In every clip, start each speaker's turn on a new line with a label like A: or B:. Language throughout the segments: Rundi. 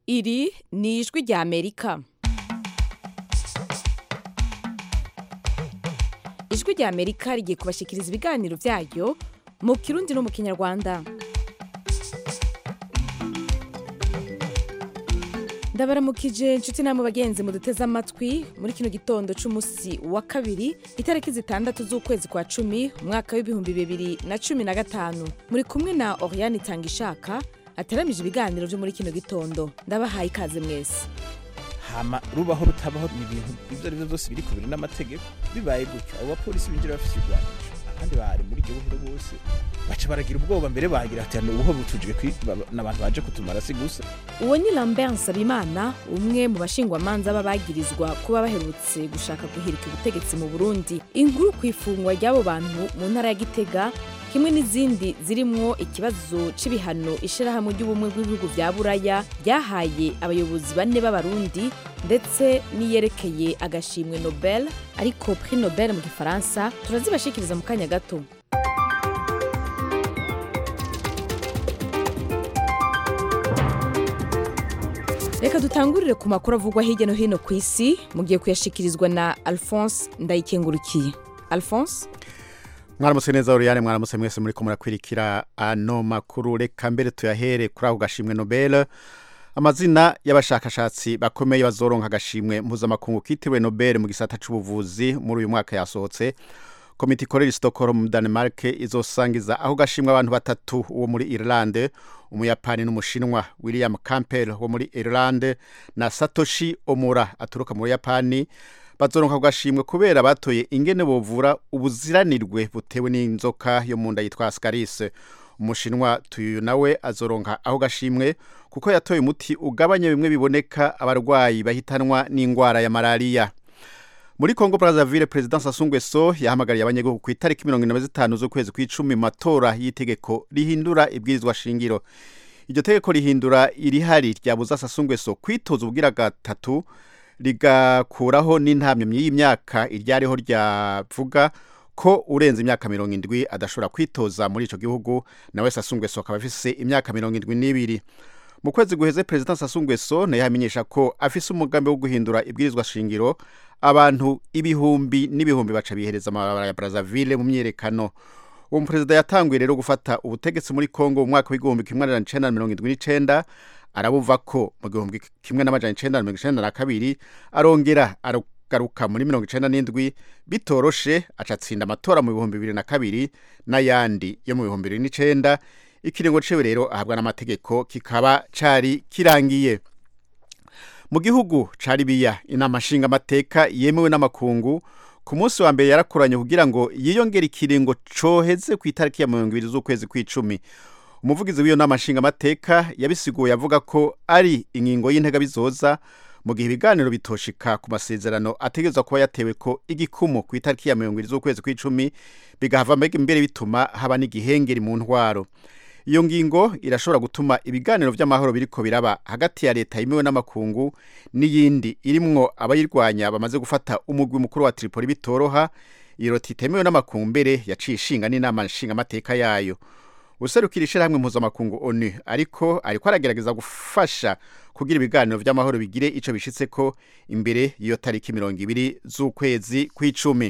A: Iri ni ijwi rya Amerika. Ijwi rya Amerika rigiye kubashikiriza ibiganiro vyayo mu Kirundi no mu Kinyarwanda. Ndabaramukije inshuti namwe bagenzi muduteze amatwi muri kino gitondo c'umusi wa kabiri itariki 6 z'ukwezi kwa 10 umwaka w'2015 muri kumwe na Oriane Tangishaka ataramije ibiganiro byo muri kino gitondo. Ndabahaye ikaze mwese.
B: Hama rubaho rutabaho ibintu ivyo ari byo byose biri kubiri n'amategeko bibaye gutyo abo bapolisi binjira bafite ibigwanisho kandi bari muri iryo buhero bose baca baragira ubwoba mbere bagira ati ubuho butujwe n'abantu baje kutumara si gusa.
A: Uwo ni Lambert Nsabimana umwe mu bashingwamanza babagirizwa kuba baherutse gushaka guhirika ubutegetsi mu Burundi. Inkuru kwifungwa ry'abo bantu mu ntara ya Gitega kimwe n'izindi zirimwo ikibazo c'ibihano ishirahamwe ry'ubumwe bw'ibihugu vya Buraya ryahaye abayobozi bane b'abarundi ndetse niyerekeye agashimwe Nobel ariko Prix Nobel mu Gifaransa turazibashikiriza mu kanya gato. Reka dutangurire ku makuru avugwa hirya no hino ku isi mugiye kuyashikirizwa na Alphonse Ndayikengurukiye. Alphonse,
C: mwaramutse neza Oriane, mwaramutse mwese muri ko murakwirikira ano makuru. Reka mbere tuyahere kuri ako gashimwe Nobel. Amazina y'abashakashatsi bakomeye bazoronka agashimwe mpuzamakungu kitiriwe Nobel mu gisata c'ubuvuzi muri uyu mwaka yasohotse. Komite ikorera i Stockholm mu Denmark izosangiza aho gashimwe abantu batatu uwo muri Irlande, umuyapani n'umushinwa William Campbell wo muri Irlande na Satoshi Omura aturuka muri Yapani. Bazoronka gashimwe kubera batoye ingene bovura ubuziranirwe butewe n'inzoka yo munda yitwa Ascaris. Umushinwa tuyu nawe azoronka aho gashimwe kuko yatoye umuti ugabanya bimwe biboneka abarwayi bahitanwa n'ingwara ya malaria. Muri Congo Brazzaville, President Sassou Nguesso yahamagariye abanyagihugu ku itariki 25 z'ukwezi kw'icumi matora y'itegeko rihindura ibwirizwa shingiro. Iryo tegeko rihindura irihari ryabuza Sassou Nguesso kwitoza ubwira gatatu rigakuraho n'intamyo y'imyaka iryariho ryavuga ko urenze imyaka 70 adashobora kwitoza muri ico gihugu. Nawe Sassou Nguesso akaba afise imyaka 72. Mu kwezi guheze President Sassou Nguesso naye yamenyesha ko afise umugambi wo guhindura ibwirizwa shingiro. Abantu ibihumbi n'ibihumbi baca bihereza amabara ya Brazzaville mu myerekano. Uwo muperezida yatanguye rero gufata ubutegetsi muri Congo mu mwaka w'1979 arabuva ko mu 1992 arongera garuka muri 1997 bitoroshe acatsinda amatora mu 2002 n'ayandi yo mu 2009. Ikiringo cewe rero ahabwa n'amategeko kikaba cari kirangiye. Mu gihugu ca Libya inama nshinga amateka yemewe n'amakungu ku munsi wa mbere yarakoranye kugira ngo yiyongere ikiringo coheze ku itariki ya 20 z'ukwezi kw'icumi. Umuvugizi w'iyo nama nshinga amateka yabisiguye avuga ko ari ingingo y'intega bizoza mu gihe ibiganiro bitoshika ku masezerano ategezwa kuba yatewe ko igikumu ku itariki ya 20 z'ukwezi kw'icumi bigahava mbere bituma haba n'igihengeri mu ntwaro. Iyo ngingo irashobora gutuma ibiganiro vy'amahoro biriko biraba hagati ya leta yemewe n'amakungu n'iyindi irimwo abayirwanya bamaze gufata umugwi mukuru wa Tripoli bitoroha. Iyo leta itemewe n'amakungu mbere yaciye ishinga n'inama nshinga amateka yayo. Userukira ishirahamwe mpuzamakungu ONU ariko aragerageza gufasha kugira ibiganiro vy'amahoro bigire ico bishitseko imbere y'iyo tariki 20 z'ukwezi kw'icumi.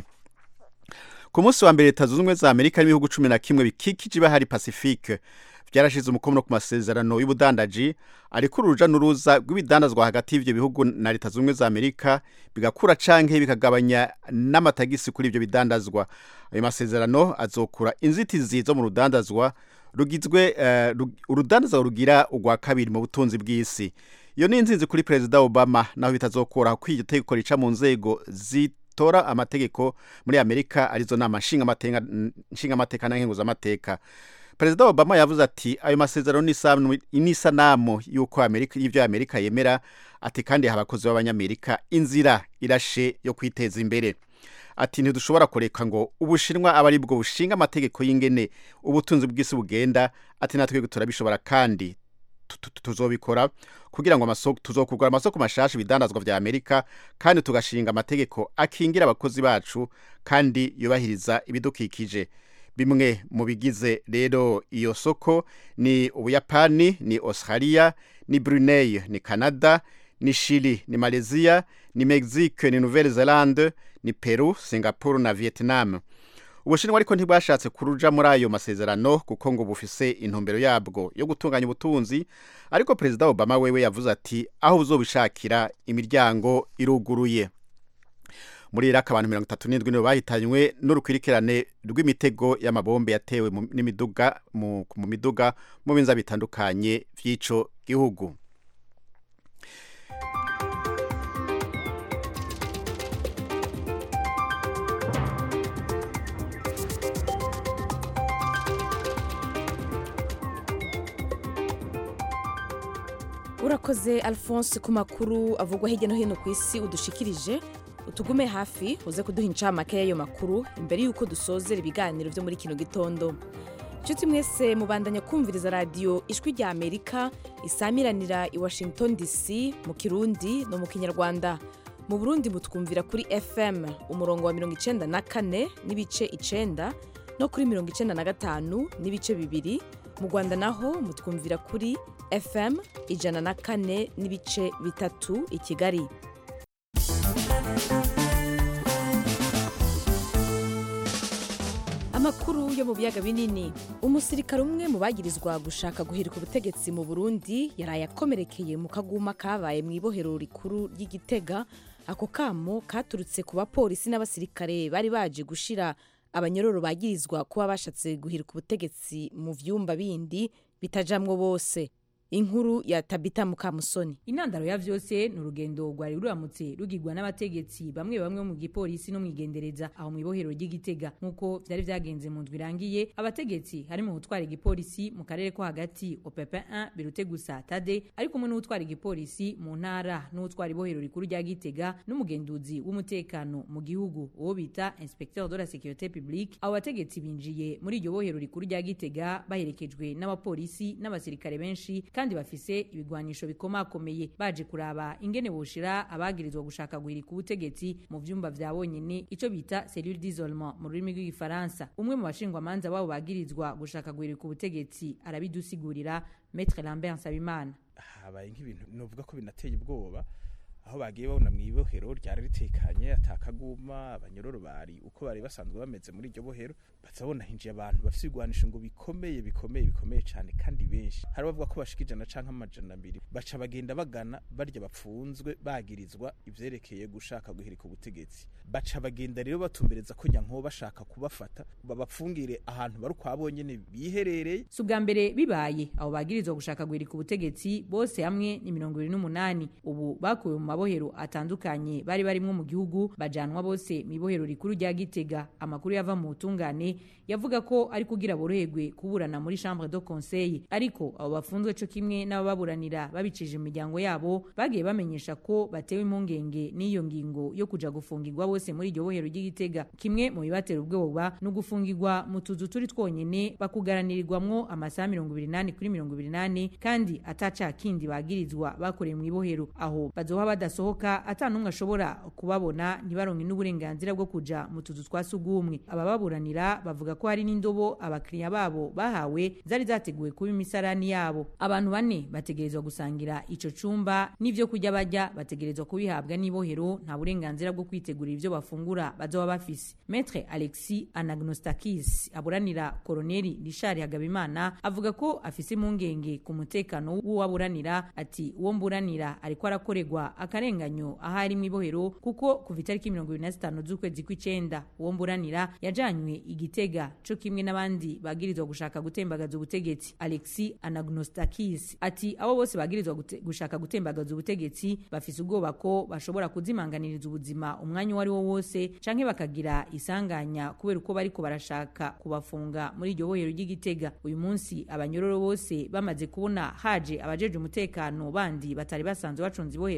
C: Ku munsi wa mbere Leta Zunze Ubumwe za Amerika n'ibihugu 11 bikikije bahari Pacifique vyarashize umukono ku masezerano y'ubudandaji ariko uruja n'uruza rw'ibidandazwa hagati y'ivyo bihugu na Leta Zunze Ubumwe za Amerika bigakura canke bikagabanya n'amatagisi kuri ivyo bidandazwa. Ayo masezerano azokura inzitizi zo mu rudandazwa rugizwe urudandazwa rugira ugwa kabiri mu butunzi bw'isi. Iyo ni inzinzi kuri President Obama naho bitazokora ko iryo tegeko rica mu nzego tora amategeko muri Amerika arizo nama nshinga amateka na nkenguza amateka. President Obama yavuze ati ayo masezerano n'isanamu yuko Amerika y'ivyo Amerika yemera ati kandi abakozi b'abanyamerika inzira irashe yo kwiteza imbere. Ati ntidushobora kureka ngo Ubushinwa abari bwo bushinga amategeko y'ingene ubutunzi bw'isi bugenda. Ati natwe turabishobora kandi tuzobikora kugira ngo tuzokugura amasoko mashasha bidandazwa vya Amerika kandi tugashinga amategeko akingira abakozi bacu kandi yubahiriza ibidukikije. bimwe mu bigize rero iyo soko ni Ubuyapani, ni Australia, ni Brunei, ni Canada, ni Chile, ni Malaysia, ni Mexique, ni Nouvelle-Zélande, ni Peru, Singapore na Vietnam. Ubushinwa ariko ntibwashatse kuruja muri ayo masezerano kuko ngo bufise intumbero yabwo yo gutunganya ubutunzi, ariko Perezida Obama wewe yavuze ati aho uzobishakira imiryango iruguruye. Muri Iraq abantu 37 nibo bahitanywe n'urukwirikirane rw'imitego y'amabombe yatewe mu miduga mu binza bitandukanye vy'ico gihugu.
A: Urakoze Alphonse ku makuru avugwa hirya no hino ku isi udushikirije. Utugume hafi uze kuduha incamake y'ayo makuru imbere y'uko dusozera ibiganiro byo muri kino gitondo. Nshuti mwese mubandanya kumviriza radio Ijwi rya Amerika isamiranira i Washington DC mu Kirundi no mu Kinyarwanda. Mu Burundi mutwumvira kuri FM umurongo wa 94 n'ibice 9 no kuri 95 n'ibice 2. Mu Rwanda naho mutwumvira kuri FM 104 n'ibice 3 i Kigali. Amakuru yo mu biyaga binini. Umusirikare umwe mu bagirizwa gushaka guhirika ubutegetsi mu Burundi yaraye akomerekeye mu kaguma kabaye mu ibohero rikuru ry'Igitega. Ako kamo katurutse ku bapolisi n'abasirikare bari baje gushira abanyororo bagirizwa kuba bashatse guhirika ubutegetsi mu vyumba bindi bitajamwo bose. Inkuru ya Tabita Mukamusoni.
D: Intandaro ya vyose n'urugendo rwari ruramutse rugirwa n'abategetsi bamwe mu gipolisi no mwigendereza aho mu ibohero ry'Igitega nkuko vyari vyagenze mu ndwirangiye. Abategetsi harimo utwara igipolisi mu karere ko hagati OPP1 Birutegusa Tade ari kumwe n'utwara igipolisi mu ntara n'utwara ibohero rikuru rya Gitega n'umugenduzi w'umutekano mu gihugu uwo bita Inspecteur de la Sécurité Publique. Abo bategetsi binjiye muri iryo bohero rikuru rya Gitega baherekejwe n'abapolisi n'abasirikare benshi kandi bafise ibigwanisho bikomakomeye baje kuraba ingene boshira abagirizwa gushaka guhirika ubutegetsi mu vyumba vya bonyene ico bita cellule d'isolement mu rurimi rw'igifaransa. Umwe mu bashingwa manza babo bagirizwa gushaka guhirika ubutegetsi arabidusigurira. Maître Lambert Nsabimana:
B: habaye nk'ibintu novuga ko binateye ubwoba aho bagiye babona mu ibohero ryari ritekanye atakaguma abanyororo bari uko bari basanzwe bameze muri iryo bohero bazabona hinjiye abantu bafise igwanisho ngo bikomeye cyane kandi benshi hari bavuga ko bashikijana canka amajana 2 baca bagenda bagana barya bapfunzwe bagirizwa ivyerekeye gushaka guhirika ubutegetsi baca bagenda rero batumbereza ko nyanko bashaka kubafata babapfungire ahantu bari kwabonyene biherereye.
D: Subwa mbere bibaye abo bagirizwa gushaka guhirika ubutegetsi bose hamwe ni 28 ubu bakuwe mu mabohero atandukanye bari barimwe mu gihugu bajanwa bose mu ibohero rikuru rya Gitega. Amakuru yava mu utungane yavuga ko ari kugira boroherwe kuburana muri chambre de conseil, ariko abo bafunzwe cyo kimwe n'ababuranira babicije mu miryango yabo bagiye bamenyesha ko batewe impungenge n'iyo ngingo yo kuja gufungirwa bose muri iryo bohero ry'Igitega. Kimwe mu bibatera ubwoba no gufungirwa mu tuzu turi twonyene bakugaranirirwamwo amasaha 28 kuri 28 kandi ataca kindi bagirizwa bakoreye mu ibohero. Aho bazoha badasohoka atanumwe ashobora kubabona ntibaronke n'uburenganzira bwo kuja mu tuzu twasugumwe. Abababuranira bavuga ko hari n'indobo abakiriya babo bahawe zari zateguwe kuba imisarani yabo. Abantu 4 bategerezwa gusangira ico cumba n'ivyo kurya bajya bategerezwa kubihabwa n'ibohero, nta burenganzira bwo kwitegurira ivyo bafungura bazoba bafise. Maître Alexis Anagnostakis aburanira Colonel Richard Hagabimana avuga ko afise impungenge ku mutekano w'uwaburanira. Ati uwo mburanira ariko arakoregwa akarenganyo ahari mu ibohero kuko kuva itariki 25 z'ukwezi kw'icenda uwo mburanira yajanywe Igitega cyo kimwe n'abandi bagirizwa gushaka gutembagaza ubutegetsi. Alexis Anagnostakis ati abo bose bagirizwa gushaka gutembagaza ubutegetsi bafise ubwoba ko bashobora kuzimanganiriza ubuzima umwanya wari wo wose canke bakagira isanganya kubera uko bariko barashaka kubafunga muri iryo bohero ry'Igitega. Uyu munsi abanyororo bose bamaze kubona haje abajeje umutekano bandi batari basanzwe bacunze ibohero bace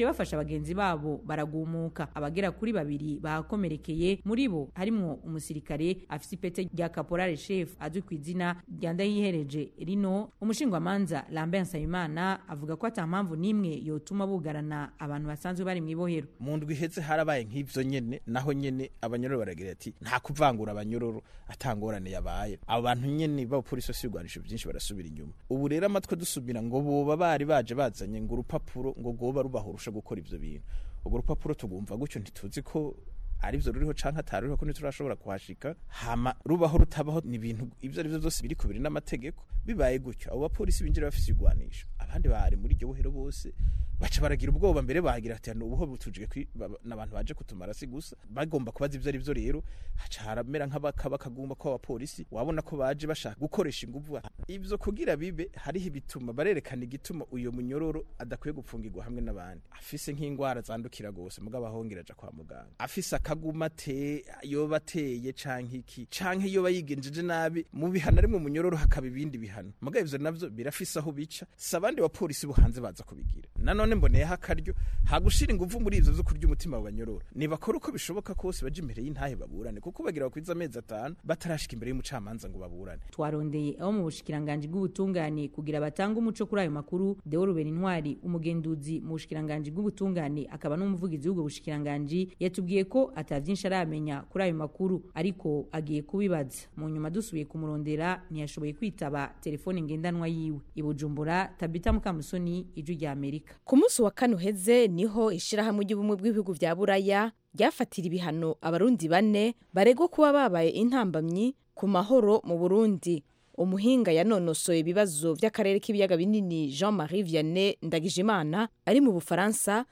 D: baciye bafasha bagenzi babo baragumuka. Abagera kuri 2 bakomerekeye, muri bo harimwo umusirikare afise ipete rya caporal chef azwi kw'izina rya Ndayihereje Rino. Umushingwamanza Lambert Nsabimana avuga ko ata mpamvu nimwe yotuma bugarana abantu basanzwe bari mw'ibohero.
B: Mu ndwi iheze harabaye nk'ivyo nyene, naho nyene abanyororo baragira ati nta kuvangura abanyororo atangorane yabaye. Abo bantu nyene ba polisi y'Urwanisho byinshi barasubira inyuma. Ubu rero amatwe dusubira ngo boba bari baje bazanye ngo urupapuro ngo goba rubahurusha gukora ivyo bintu. Ubwo rupapuro tugumva gutyo ntituzi ko arivyo ruriho canke ataruriho ko ntiturashobora kuhashika. Hama rubaho rutabaho ni ibintu ivyo arivyo byose biri kubiri n'amategeko. Bibaye gutyo abo bapolisi binjira bafise igwanisho, abandi bari muri iryo buhero bose baca baragira ubwoba mbere bagira ati ubuho butujwe n'abantu baje kutumara si gusa. Bagomba kubaza ivyo arivyo rero haca haramera nk'abakagumba ko abapolisi wabona ko baje bashaka gukoresha inguvu. Ivyo kugira bibe hariho ibituma barerekana igituma uyo munyororo adakwiye gupfungirwa hamwe n'abandi. Afise nk'ingwara zandukira gose mugabo ahongeraje kwa muganga, afise akaguma yoba ateye canke iki canke yoba yigenjeje nabi mu bihano rimwe munyororo hakaba ibindi bihano. Mugabo ivyo navyo birafise aho bica, sabandi wa polisi bo hanze baza kubigira. Nanone mboneye hakaryo hagushira inguvu muri ivyo zo kurya umutima w'abanyororo. Nibakora uko bishoboka kose baje imbere y'intahe baburane, kuko bagira bakwiza amezi 5 batarashika imbere y'umucamanza ngo baburane.
D: Twarondeye abo mu bushikiranganje bw'ubutungane kugira batanga umuco kuri ayo makuru. Deo Ruben Intwari, umugenduzi mu bushikiranganje bw'ubutungane akaba n'umuvugizi w'ubwo bushikiranganje, yatubwiye ko atavyinshi aramenya kuri ayo makuru, ariko agiye kubibaza. Mu nyuma dusubiye kumurondera ntiyashoboye kwitaba telefone ngendanwa yiwe. I Bujumbura, Tabita Mukamusoni, Ijwi rya Amerika.
A: Ku munsi wa kane uheze niho ishirahamwe ry'ubumwe bw'ibihugu vya Buraya ryafatira ibihano abarundi 4 baregwa kuba babaye intambamyi ku mahoro mu Burundi. Umuhinga yanonosoye ibibazo vy'akarere k'ibiyaga binini Jean-Marie Vianney Ndagijimana ari mu Bufaransa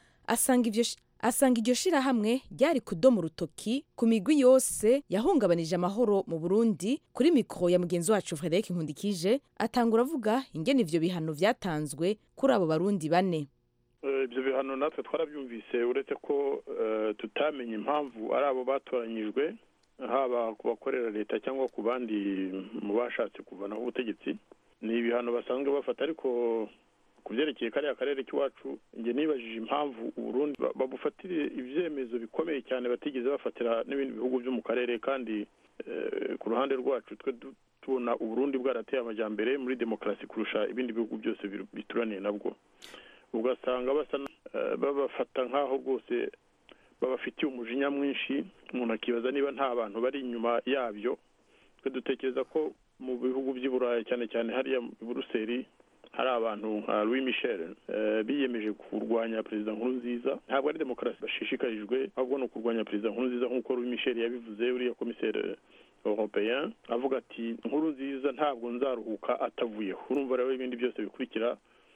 A: asanga iryo shirahamwe ryari kudoma urutoki ku migwi yose yahungabanije amahoro mu Burundi. Kuri mikro ya mugenzi wacu Frederic Nkundikije atangura avuga ingene ivyo bihano vyatanzwe kuri abo barundi 4.
E: Ibyo bihano natwe twarabyumvise, uretse ko tutamenye impamvu ari abo batoranyijwe, haba ku bakorera leta cyangwa ku bandi mu bashatse kuvanaho ubutegetsi. Ni ibihano basanzwe bafata, ariko ku byerekeye kariya karere k'iwacu nge nibajije impamvu Burundi babufatire ivyemezo bikomeye cyane batigeze bafatira n'ibindi bihugu byo mu karere. Kandi ku ruhande rwacu twe tubona Burundi bwarateye amajyambere muri demokarasi kurusha ibindi bihugu byose bituraniye nabwo. Ugasanga babafata nk'aho rwose babafitiye umujinya mwinshi. Umuntu akibaza niba nta bantu bari inyuma yabyo. Twe dutekereza ko mu bihugu by'i Burayi cyane cyane hariya i Buruseli hari abantu nka Louis Michel biyemeje kurwanya Perezida Nkurunziza. Ntabwo ari demokarasi bashishikarijwe, ahubwo no kurwanya Perezida Nkurunziza, nk'uko Louis Michel yabivuze, uriya commissaire européen, avuga ati Nkurunziza ntabwo nzaruhuka atavuyeho. Urumva rero ibindi byose bikurikira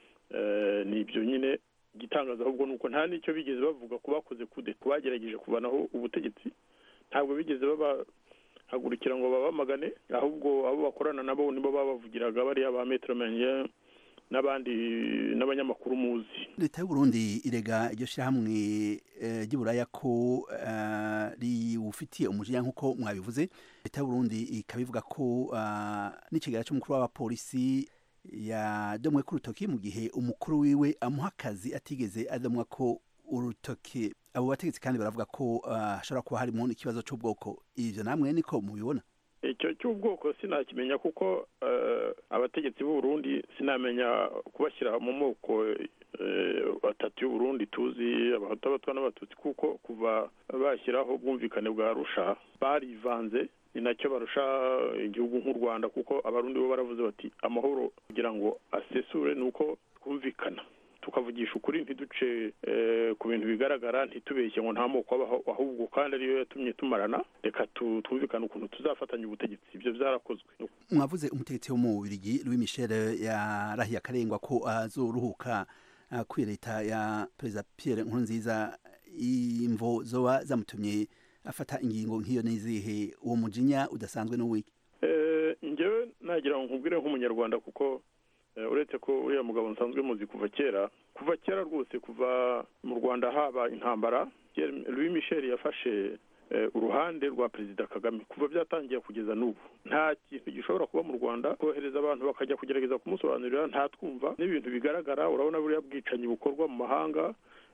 E: ni ibyo nyine. Gitangaza ahubwo nuko nta nicyo bigeze bavuga ku bakoze kubagerageje kuvanaho ubutegetsi. Ntabwo bigeze babahagurukira ngo babamagane, ahubwo abo bakorana nabo nibo babavugiraga, bari aba Maître Menier n'abandi n'abanyamakuru muzi.
F: Leta y'u Burundi irega iryo shirahamwe ry'Iburaya ko riwufitiye umujinya nk'uko mwabivuze. Leta y'u Burundi ikabivuga ko n'ikigera cy'umukuru w'abapolisi yadomwe ku rutoki mu gihe umukuru wiwe amuha akazi atigeze adomwa ko urutoki. Abo bategetsi kandi baravuga ko hashobora kuba harimo n'ikibazo cy'ubwoko. Ivyo namwe niko mubibona?
E: Icyo cy'ubwoko sinakimenya, kuko abategetsi b'u Burundi sinamenya kubashyira mu moko atatu y'u Burundi tuzi, abahutu, abatwa n'abatutsi, kuko kuva bashyiraho ubwumvikane bwa Arusha barivanze. Ni nacyo barusha igihugu nk'u Rwanda, kuko abarundi bo baravuze bati amahoro kugira ngo asesure nuko twumvikana tukavugisha ukuri, ntiduce ku bintu bigaragara, ntitubeshye ngo nta moko abaho, ahubwo kandi ariyo yatumye tumarana, reka twumvikana ukuntu tuzafatanya ubutegetsi. Ibyo byarakozwe.
F: Mwavuze umutegetsi wo mu Bubiligi Louis Michel yarahiye akarengwa ko azoruhuka kuri leta ya Perezida Pierre Nkurunziza. Imvo zoba zamutumye afata ingingo nk'iyo nizihe? Uwo mujinya udasanzwe no wiki?
E: Njyewe nagira ngo nkubwire nk'umunyarwanda, kuko uretse ko uriya mugabo nsanzwe muzi kuva kera rwose, kuva mu Rwanda haba intambara, Louis Michel yafashe uruhande rwa Perezida Kagame kuva byatangiye kugeza n'ubu. Nta kintu gishobora kuba mu Rwanda kohereza abantu bakajya kugerageza kumusobanurira nta twumva n'ibintu bigaragara. Urabona buriya bwicanyi bukorwa mu mahanga,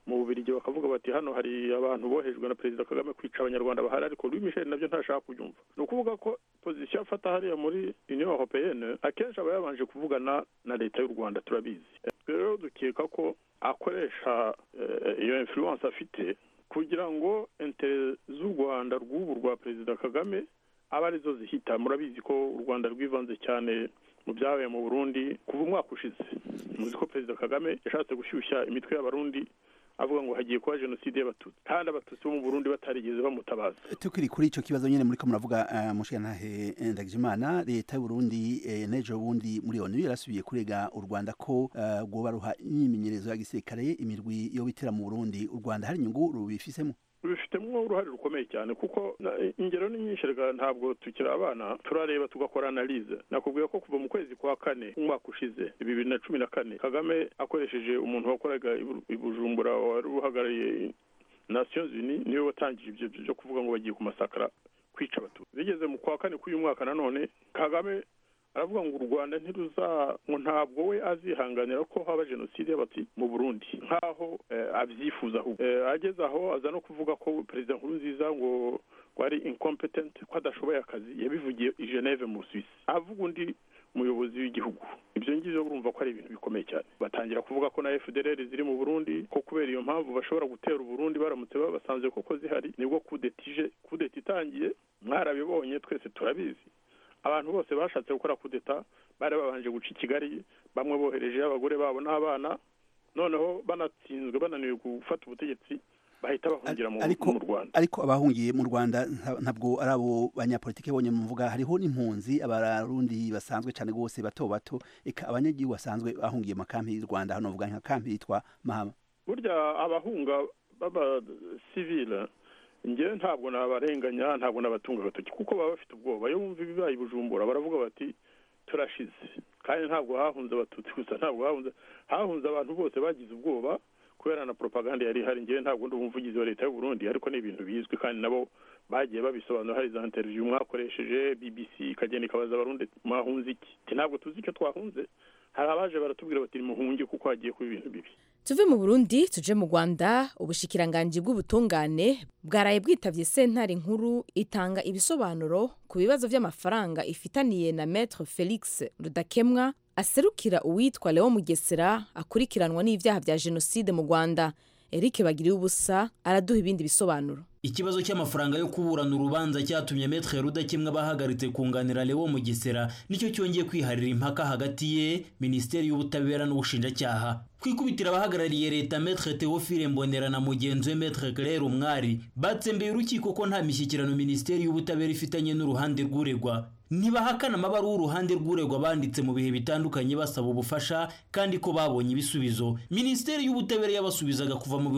E: mu Bubiligi bakavuga bati hano hari abantu bohejwe na Perezida Kagame kwica abanyarwanda bahari, ariko Louis Michel nabyo ntashaka kubyumva. Ni ukuvuga ko position afata hariya muri Union Européenne akenshi aba yabanje kuvugana na leta y'u Rwanda, turabizi. Rero dukeka ko akoresha iyo influence afite kugira ngo intere z'u Rwanda rw'ubu rwa Perezida Kagame aba arizo zihita. Murabizi ko u Rwanda rwivanze cyane mu byabaye mu Burundi kuva umwaka ushize. Muzi ko Perezida Kagame yashatse gushyushya imitwe y'abarundi avuga ngo hagiye kuba jenoside y'abatutsi, kandi abatutsi bo mu Burundi batarigeze bamutabaza.
F: Tukiri kuri ico kibazo nyene muri ko muravuga Mushiyantahe Ndagijimana, leta y'u Burundi nejo bundi muri ONU yarasubiye kurega u Rwanda ko gwoba ruha imyimenyerezo ya gisirikare imirwi yo bitera mu Burundi. U Rwanda hari inyungu rubifisemo?
E: Bifitemo uruhare rukomeye cyane, kuko ingero ni nyinshi. Ntabwo tukiri abana, turareba tugakora analyse. Nakubwiye ko kuva mu kwezi kwa kane umwaka ushize 2014 Kagame akoresheje umuntu wakoraga i Bujumbura wari uhagarariye Nations Unies, niwe watangije ibyo byo kuvuga ngo bagiye kumasakara kwica abatutsi. Bigeze mu kwa kane k'uyu mwaka nanone Kagame aravuga ngo u Rwanda ngo ntabwo we azihanganira ko haba jenoside y'abatutsi mu Burundi nkaho abyifuza. Ageze aho aza no kuvuga ko Perezida Nkurunziza ngo ari incompetent, ko adashoboye akazi. Yabivugiye i Geneve mu Suisse, avuga undi umuyobozi w'igihugu. Ibyo ngibyo urumva ko ari ibintu bikomeye cyane. Batangira kuvuga ko na FDLR ziri mu Burundi, ko kubera iyo mpamvu bashobora gutera u Burundi baramutse babasanze koko zihari. Nibwo kudeta itangiye, mwarabibonye twese turabizi. Abantu bose bashatse gukora kudeta bari babanje guca i Kigali, bamwe bohereje abagore babo n'abana, noneho banatsinzwe bananiwe gufata ubutegetsi bahita bahungira mu Rwanda.
F: Ariko abahungiye mu Rwanda ntabwo ari abo banyapolitike bonye muvuga, hariho n'impunzi abarundi basanzwe cyane gose bato bato, eka abanyagihugu basanzwe bahungiye mu kampi y'u Rwanda. Hano vuga nka kampi yitwa Mahama.
E: Burya abahunga baba civile ngewe ntabwo nabarenganya, ntabwo nabatunga agatoki, kuko baba bafite ubwoba. Iyo bumva ibibaye Bujumbura baravuga bati turashize. Kandi ntabwo hahunze abatutsi gusa, ntabwo hahunze abantu bose bagize ubwoba kubera na propaganda yari hari. Ngewe ntabwo ndi umuvugizi wa leta y'u Burundi, ariko ni ibintu bizwi kandi nabo bagiye babisobanura. Hari za interview mwakoresheje BBC ikagenda ikabaza abarundi mwahunze iki, ntabwo tuzi icyo twahunze. Hari abaje baratubwira bati muhunge kuko hagiye kuba ibintu bibi.
A: Tuve mu Burundi tuje mu Rwanda. Ubushikiranganji bw'ubutungane bwaraye bwitavye sentare nkuru itanga ibisobanuro ku bibazo vy'amafaranga ifitaniye na Maître Felix Rudakemwa aserukira uwitwa Leo Mugesera akurikiranwa n'ivyaha vya jenoside mu Rwanda. Eric Bagiriye ubusa araduha ibindi bisobanuro.
G: Ikibazo cy'amafaranga yo kuburana urubanza cyatumye Maître Rudakemwa bahagaritse kunganira Leo Mugesera nicyo cyongeye kwiharira impaka hagati ye, Minisiteri y'Ubutabera n'Ubushinjacyaha. Kwikubitira abahagarariye leta Maître Théophile Mbonera na mugenzi we Maître Claire Umwari batsembeye urukiko ko nta mishyikirano Minisiteri y'Ubutabera ifitanye n'uruhande rw'uregwa. Ntibahakana amabaruwa uruhande rw'uregwa banditse mu bihe bitandukanye basaba ubufasha kandi ko babonye ibisubizo. Minisiteri y'Ubutabera yabasubizaga kuva mu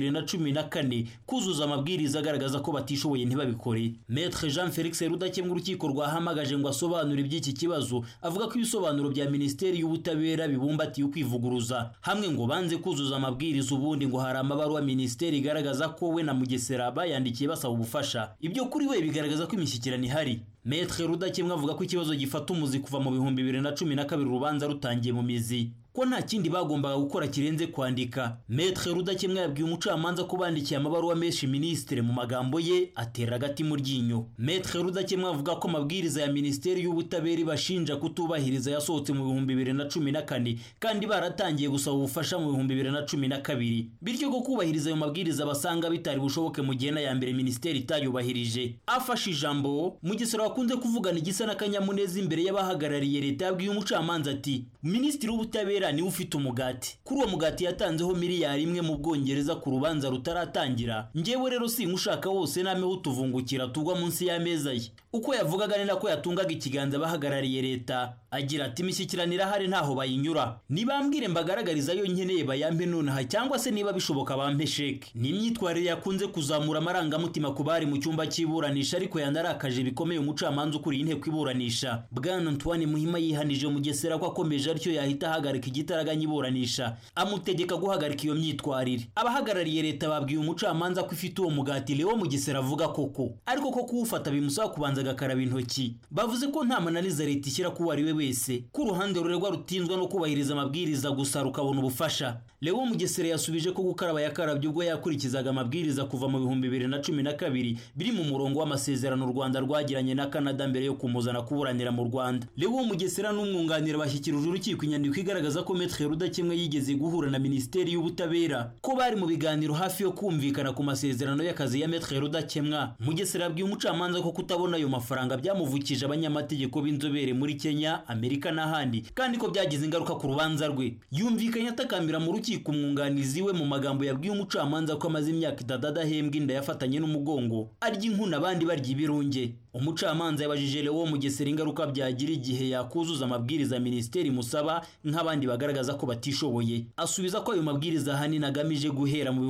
G: 2014 kuzuza amabwiriza agaragaza ko batishoboye ntibabikore. Maître Jean Felix Rudakemwa urukiko rwahamagaje ngo asobanure iby'iki kibazo, avuga ko ibisobanuro bya Minisiteri y'Ubutabera bibumbatiye ukwivuguruza. Hamwe ngo banze kuzuza amabwiriza, ubundi ngo hari amabaruwa Minisiteri igaragaza ko we na Mugesera bayandikiye basaba ubufasha. Ibyo kuri we bigaragaza ko imishyikirano ihari. Maître Rudakemwa avuga ko ikibazo gifata umuzi kuva mu 2012 urubanza rutangiye mu mizi, ko nta kindi bagombaga gukora kirenze kwandika. Maître Rudakemwa yabwiye umucamanza ko bandikiye amabaruwa menshi Minisitiri. Mu magambo ye atera agati mu ryinyo. Maître Rudakemwa avuga ko amabwiriza ya Minisiteri y'Ubutabera bashinja kutubahiriza yasohotse mu 2014 kandi baratangiye gusaba ubufasha mu 2012, bityo ko kubahiriza ayo mabwiriza basanga bitari bushoboke mu gihe na ya mbere Minisiteri itayubahirije. Afashe ijambo, Mugesera wakunze kuvugana igisa n'akanyamuneza imbere y'abahagarariye leta yabwiye umucamanza ati Minisitiri w'Ubutabera ni ufite umugati. Kuri uwo mugati yatanzeho miliyari 1 mu Bwongereza ku rubanza rutaratangira. Ngewe rero singushaka wose nameho utuvungukira tugwa munsi y'ameza ye. Uko yavugaga ni nako yatungaga ikiganza bahagarariye leta, agira ati imishyikirano hari ntaho bayinyura. Nibambwire mbagaragariza yo nkeneye bayampe nonaha, cyangwa se niba bishoboka bampe sheke. Ni imyitwarire yakunze kuzamura amarangamutima ku bari mu cyumba cy'iburanisha, ariko yanarakaje bikomeye umucamanza ukuriye inteko iburanisha. Bwana Antoine Muhima yihanije Mugesera ko akomeje aricyo yahita hagarika igitaraganya iburanisha amutegeka guhagarika iyo myitwarire. Abahagarariye leta babwiye umucamanza ko ifite uwo mugati Leo Mugesera avuga koko, ariko ko kuwufata bimusaba kubanza agakaraba intoki. Bavuze ko nta mananiza leta ishyira ku wari we wese, ko uruhande ruregwa rutinzwa no kubahiriza amabwiriza gusa rukabona ubufasha. Leo Mugesera yasubije ko gukaraba yakarabye ubwo yakurikizaga amabwiriza kuva mu 2012 biri mu murongo w'amasezerano u Rwanda rwagiranye na Canada mbere yo kumuzana kuburanira mu Rwanda. Leo Mugesera n'umwunganira bashyikirije urukiko inyandiko igaragaza ko Maître Rudakemwa yigeze guhura na Minisiteri y'Ubutabera, ko bari mu biganiro hafi yo kumvikana ku masezerano y'akazi ya Maître Rudakemwa. Mugesera yabwiye umucamanza ko kutabona ayo mafaranga byamuvukije abanyamategeko b'inzobere muri Kenya, Amerika n'ahandi, kandi ko byagize ingaruka ku rubanza rwe. Yumvikanye atakambira mu rukiko umwunganizi we mu magambo yabwiye umucamanza ko amaze imyaka 3 adahembwa inda yafatanye n'umugongo, arya inkuna abandi barya ibirunge. Umucamanza yabajije Leo Mugesera ingaruka byagira igihe yakuzuza amabwiriza ya Minisiteri musaba nk'abandi bagaragaza ko batishoboye. Asubiza ko ayo mabwiriza ahanini agamije guhera mu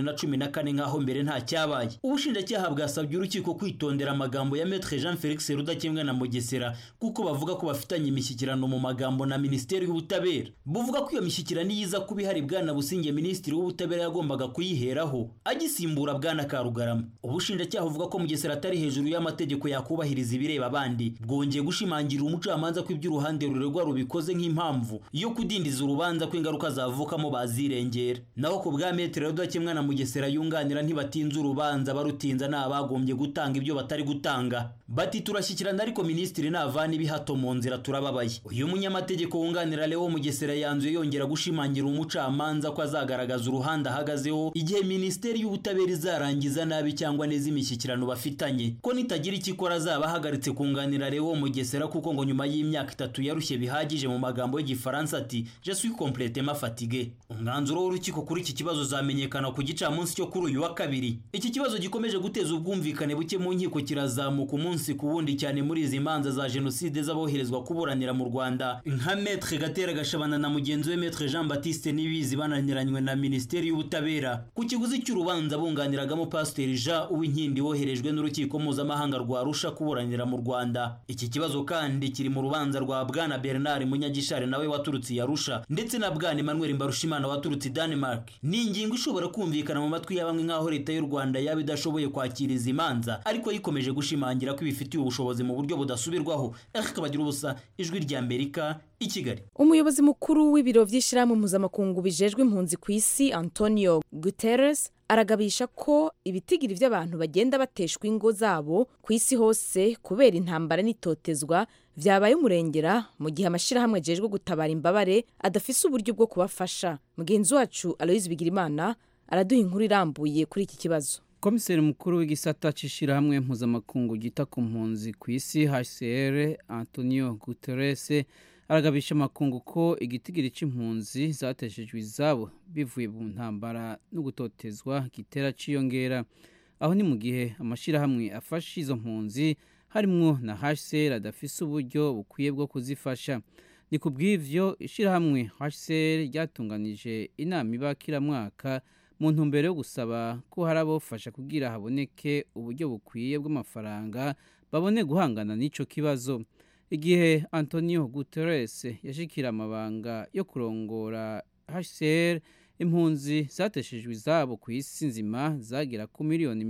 G: 2014 nk'aho mbere nta cyabaye. Ubushinjacyaha bwasabye urukiko kwitondera amagambo ya Maître Jean Felix Rudakemwa na Mugesera kuko bavuga ko bafitanye imishyikirano mu magambo na Minisiteri y'Ubutabera. Buvuga ko iyo mishyikirano yiza kuba ihari Bwana Businge Minisitiri w'Ubutabera yagombaga kuyiheraho agisimbura Bwana Karugarama. Ubushinjacyaha buvuga ko Mugesera atari hejuru y'amategeko yakubahiriza ibireba abandi. Bwongeye gushimangira umucamanza ko iby'uruhande ruregwa rubikoze nk'impamvu yo kudindiza urubanza ko ingaruka zavukamo bazirengera. Naho ku bwa Maître Rudakemwa na Mugesera yunganira ntibatinze urubanza, barutinza n'abagombye gutanga ibyo batari gutanga. Bati turashyikirana ariko Minisitiri navana ibihato mu nzira turababaye. Uyu munyamategeko wunganira Leo Mugesera yanzuye yongera gushimangira umucamanza ko azagaragaza uruhande ahagazeho igihe Minisiteri y'Ubutabera izarangiza nabi cyangwa neza imishyikirano bafitanye, ko nitagira ikikora azaba ahagaritse kunganira Leo Mugesera kuko ngo nyuma y'imyaka 3 yarushye bihagije. Mu magambo y'Igifaransa ati je suis complètement fatigué. Umwanzuro w'urukiko kuri iki kibazo zamenyekana ku gicamunsi cyo kuri uyu wa kabiri. Iki kibazo gikomeje guteza ubwumvikane buke mu nkiko kirazamuka umunsi ku wundi cyane muri izi manza za jenoside z'aboherezwa kuburanira mu Rwanda, nka Maître Gatera Gashabana na mugenzi we Maître Jean Baptiste Nibizi bananiranywe na Minisiteri y'Ubutabera ku kiguzi cy'urubanza bunganiragamo Pasteur Jean Uwinkindi woherejwe n'urukiko mpuzamahanga rwa Arusha kuburanira mu Rwanda. Iki kibazo kandi kiri mu rubanza rwa Bwana Bernard Munyagishari nawe waturutse i Arusha ndetse na Bwana Emmanuel Mbarushimana waturutse i Denmark. Ni ingingo ishobora kumvikana mu matwi ya bamwe nk'aho leta y'u Rwanda yaba idashoboye kwakira izi manza, ariko yikomeje gushimangira ko ibifitiye ubushobozi mu buryo budasubirwaho. Akabagira ubusa, Ijwi rya Amerika, i Kigali.
A: Umuyobozi mukuru w'ibiro vy'ishirahamwe mpuzamakungu bijejwe impunzi ku isi Antonio Guterres aragabisha ko ibitigiri by'abantu bagenda bateshwa ingo zabo ku isi hose kubera intambara n'itotezwa vyabaye umurengera mu gihe amashirahamwe ajejwe gutabara imbabare adafise uburyo bwo kubafasha. Mugenzi wacu Aloise Bigirimana araduha inkuru irambuye kuri iki kibazo.
H: Komiseri mukuru w'igisata c'ishirahamwe mpuzamakungu gita ku mpunzi ku isi HCR Antonio Guterres aragabisha amakungu ko igitigiri c'impunzi zateshejwe izabo bivuye mu ntambara no gutotezwa gitera ciyongera. Aho ni mu gihe amashirahamwe afasha izo mpunzi harimwo na HCR adafise uburyo bukwiye bwo kuzifasha. Ni kubw'ivyo ishirahamwe HCR ryatunganije inama ibakira mwaka mu ntumbero yo gusaba ko harabofasha kugira haboneke uburyo bukwiye bw'amafaranga babone guhangana n'ico kibazo. Igihe Antonio Guterres yashikira amabanga yo kurongora HCR, impunzi zateshejwe izabo ku isi nzima zagera ku miliyoni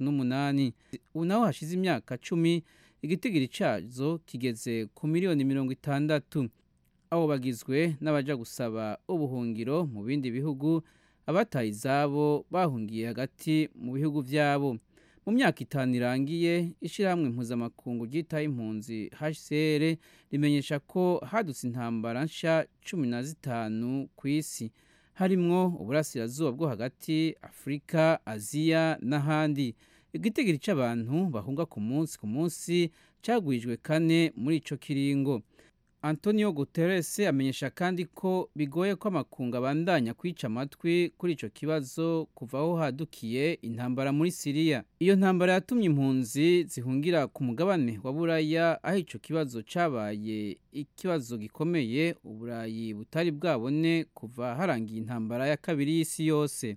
H: 38. Ubu naho hashize imyaka 10 igitigiri cazo kigeze ku miliyoni 60. Abo bagizwe n'abaja gusaba ubuhungiro mu bindi bihugu, abataye izabo bahungiye hagati mu bihugu vyabo. Mu myaka 5 irangiye ishirahamwe mpuzamakungu ryitaye impunzi HCR rimenyesha ko hadutse intambara nsha 15 ku isi, harimwo uburasirazuba bwo hagati, Afrika, Aziya n'ahandi. Igitigiri c'abantu bahunga ku munsi cagwijwe 4 muri ico kiringo. Antonio Guterres amenyesha kandi ko bigoye ko amakungu abandanya kwica amatwi kuri ico kibazo kuva aho hadukiye intambara muri Syria. Iyo ntambara yatumye impunzi zihungira ku mugabane wa Buraya, aho ico kibazo cabaye ikibazo gikomeye Uburayi butari bwabone kuva harangiye intambara ya kabiri y'isi yose.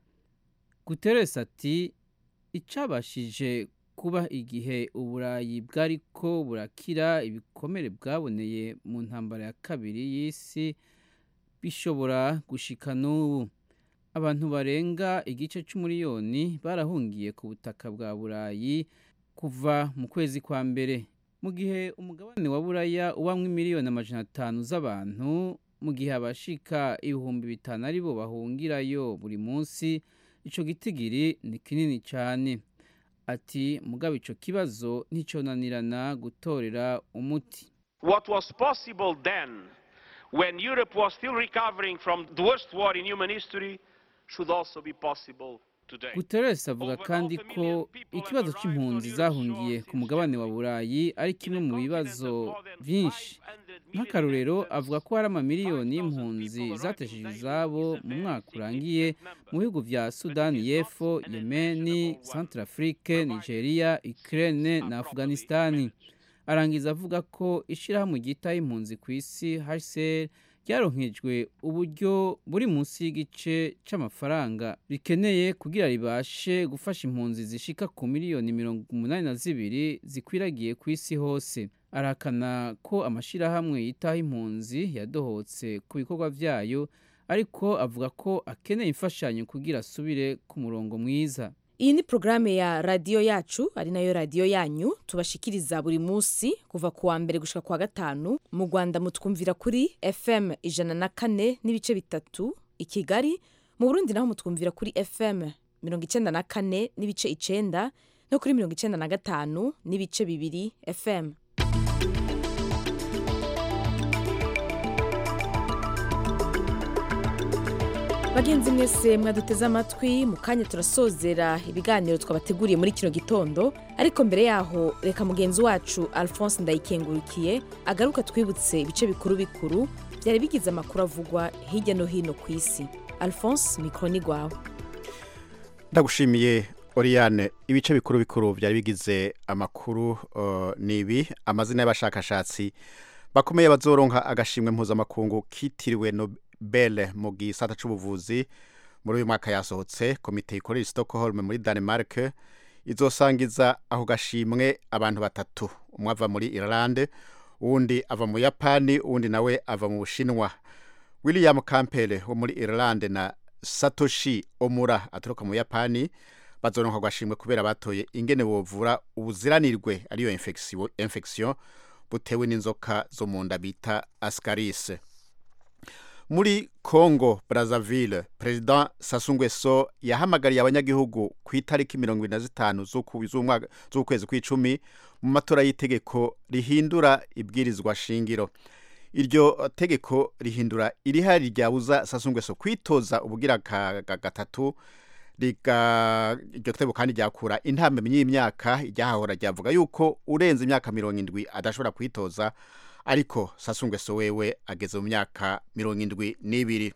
H: Guterres ati icabashije kuba igihe Uburayi bwariko burakira ibikomere bwaboneye mu ntambara ya kabiri y'isi bishobora gushika n'ubu abantu barenga igice c'umuriyoni barahungiye ku butaka bwa Burayi kuva mu kwezi kwa mbere mu gihe umugabane wa Buraya ubamwe miliyoni 500 z'abantu mu gihe abashika 5,000 aribo bahungirayo buri munsi ico gitigiri ni kinini cyane ati mugabe ico kibazo nticonanirana gutorera umuti.
I: What was possible then when Europe was still recovering from the worst war in human history should also be possible today.
H: Guterres avuga kandi ko ikibazo c'impunzi zahungiye ku mugabane wa Burayi ari kimwe mu bibazo byinshi. Nk'akarorero avuga ko hari amamiliyoni y'impunzi zateshejwe izabo mu mwaka urangiye mu bihugu vya Sudani y'Epfo, Yemen, Centrafrique, Nigeria, Ukraine na Afghanistan. Arangiza avuga ko ishirahamwe ryitaye impunzi ku isi HCR ryaronkejwe uburyo buri munsi y'igice c'amafaranga rikeneye kugira ribashe gufasha impunzi zishika ku miliyoni 82 zikwiragiye ku isi hose. Arakana ko amashirahamwe yitaho impunzi yadohotse ku bikorwa vyayo ariko avuga ko akeneye imfashanyo kugira asubire ku murongo mwiza.
A: Iyi ni programme ya radio yacu ari nayo radio yanyu tubashikiriza buri munsi kuva kuwa mbere gushika kwa gatanu. Mu Rwanda mutwumvira kuri FM 104 n'ibice bitatu i Kigali, mu Burundi naho mutwumvira kuri FM 94 n'ibice 9 no kuri 95 n'ibice 2 FM. Bagenzi mwese mwaduteze amatwi mu kanya turasozera ibiganiro twabateguriye muri kino gitondo, ariko mbere yaho reka mugenzi wacu Alphonse Ndayikengurukiye agaruka twibutse ibice bikuru bikuru byari bigize amakuru avugwa hirya no hino ku isi. Alphonse, mikro ni gwawe.
C: Ndagushimiye Oriane. Ibice bikuru bikuru byari bigize amakuru nibi amazina y'abashakashatsi bakomeye bazoronka agashimwe mpuzamakungu kitiriwe Nobel mu gisata c'ubuvuzi muri uyu mwaka yasohotse. Komite ikorera i Stockholm muri Denmark izosangiza aho gashimwe abantu batatu, umwe ava muri Ireland, uwundi ava mu Yapani, uwundi nawe ava mu Bushinwa. William Campbell wo muri Ireland na Satoshi Omura aturuka mu Yapani bazoronka agashimwe kubera batoye ingene bovura ubuziranirwe ariyo infection butewe n'inzoka zo mu nda bita Ascaris. Muri Congo Brazzaville, President Sassou Nguesso yahamagariye abanyagihugu ku itariki 25 z'ukwezi kw'icumi mu matora y'itegeko rihindura ibwirizwa shingiro. Iryo tegeko rihindura irihari ryabuza Sassou Nguesso kwitoza ubugira gatatu iryo tegeko kandi ryakura intambwe y'imyaka iryahahora ryavuga yuko urenze imyaka 70 adashobora kwitoza, ariko Sassou Nguesso wewe ageze mu myaka 72.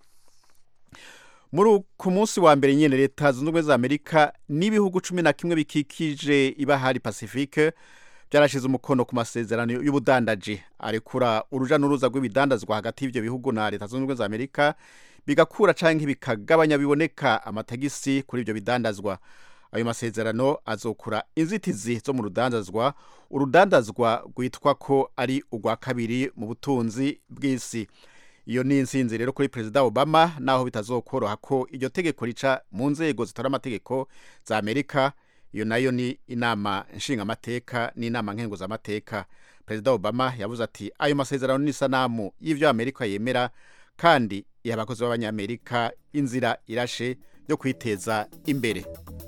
C: Ku munsi wa mbere nyene leta zunze ubumwe za Amerika n'ibihugu 11 bikikije ibahari Pacifique byarashize umukono ku masezerano y'ubudandaji arekura uruja n'uruza rw'ibidandazwa hagati y'ivyo bihugu na leta zunze ubumwe za Amerika, bigakura canke bikagabanya biboneka amatagisi kuri ivyo bidandazwa. Ayo masezerano azokura inzitizi zo mu urudandazwa rwitwa ko ari urwa kabiri mu butunzi bw'isi. Iyo ni insinzi rero kuri President Obama, naho bitazokoroha ko iryo tegeko rica mu nzego zitora amategeko za Amerika. Iyo nayo ni inama nshingamateka n'inama nkenguzamateka. President Obama yavuze ati ayo masezerano ni sanamu y'ivyo Amerika yemera kandi yabakozi b'abanyamerika inzira irashe yo kwiteza imbere.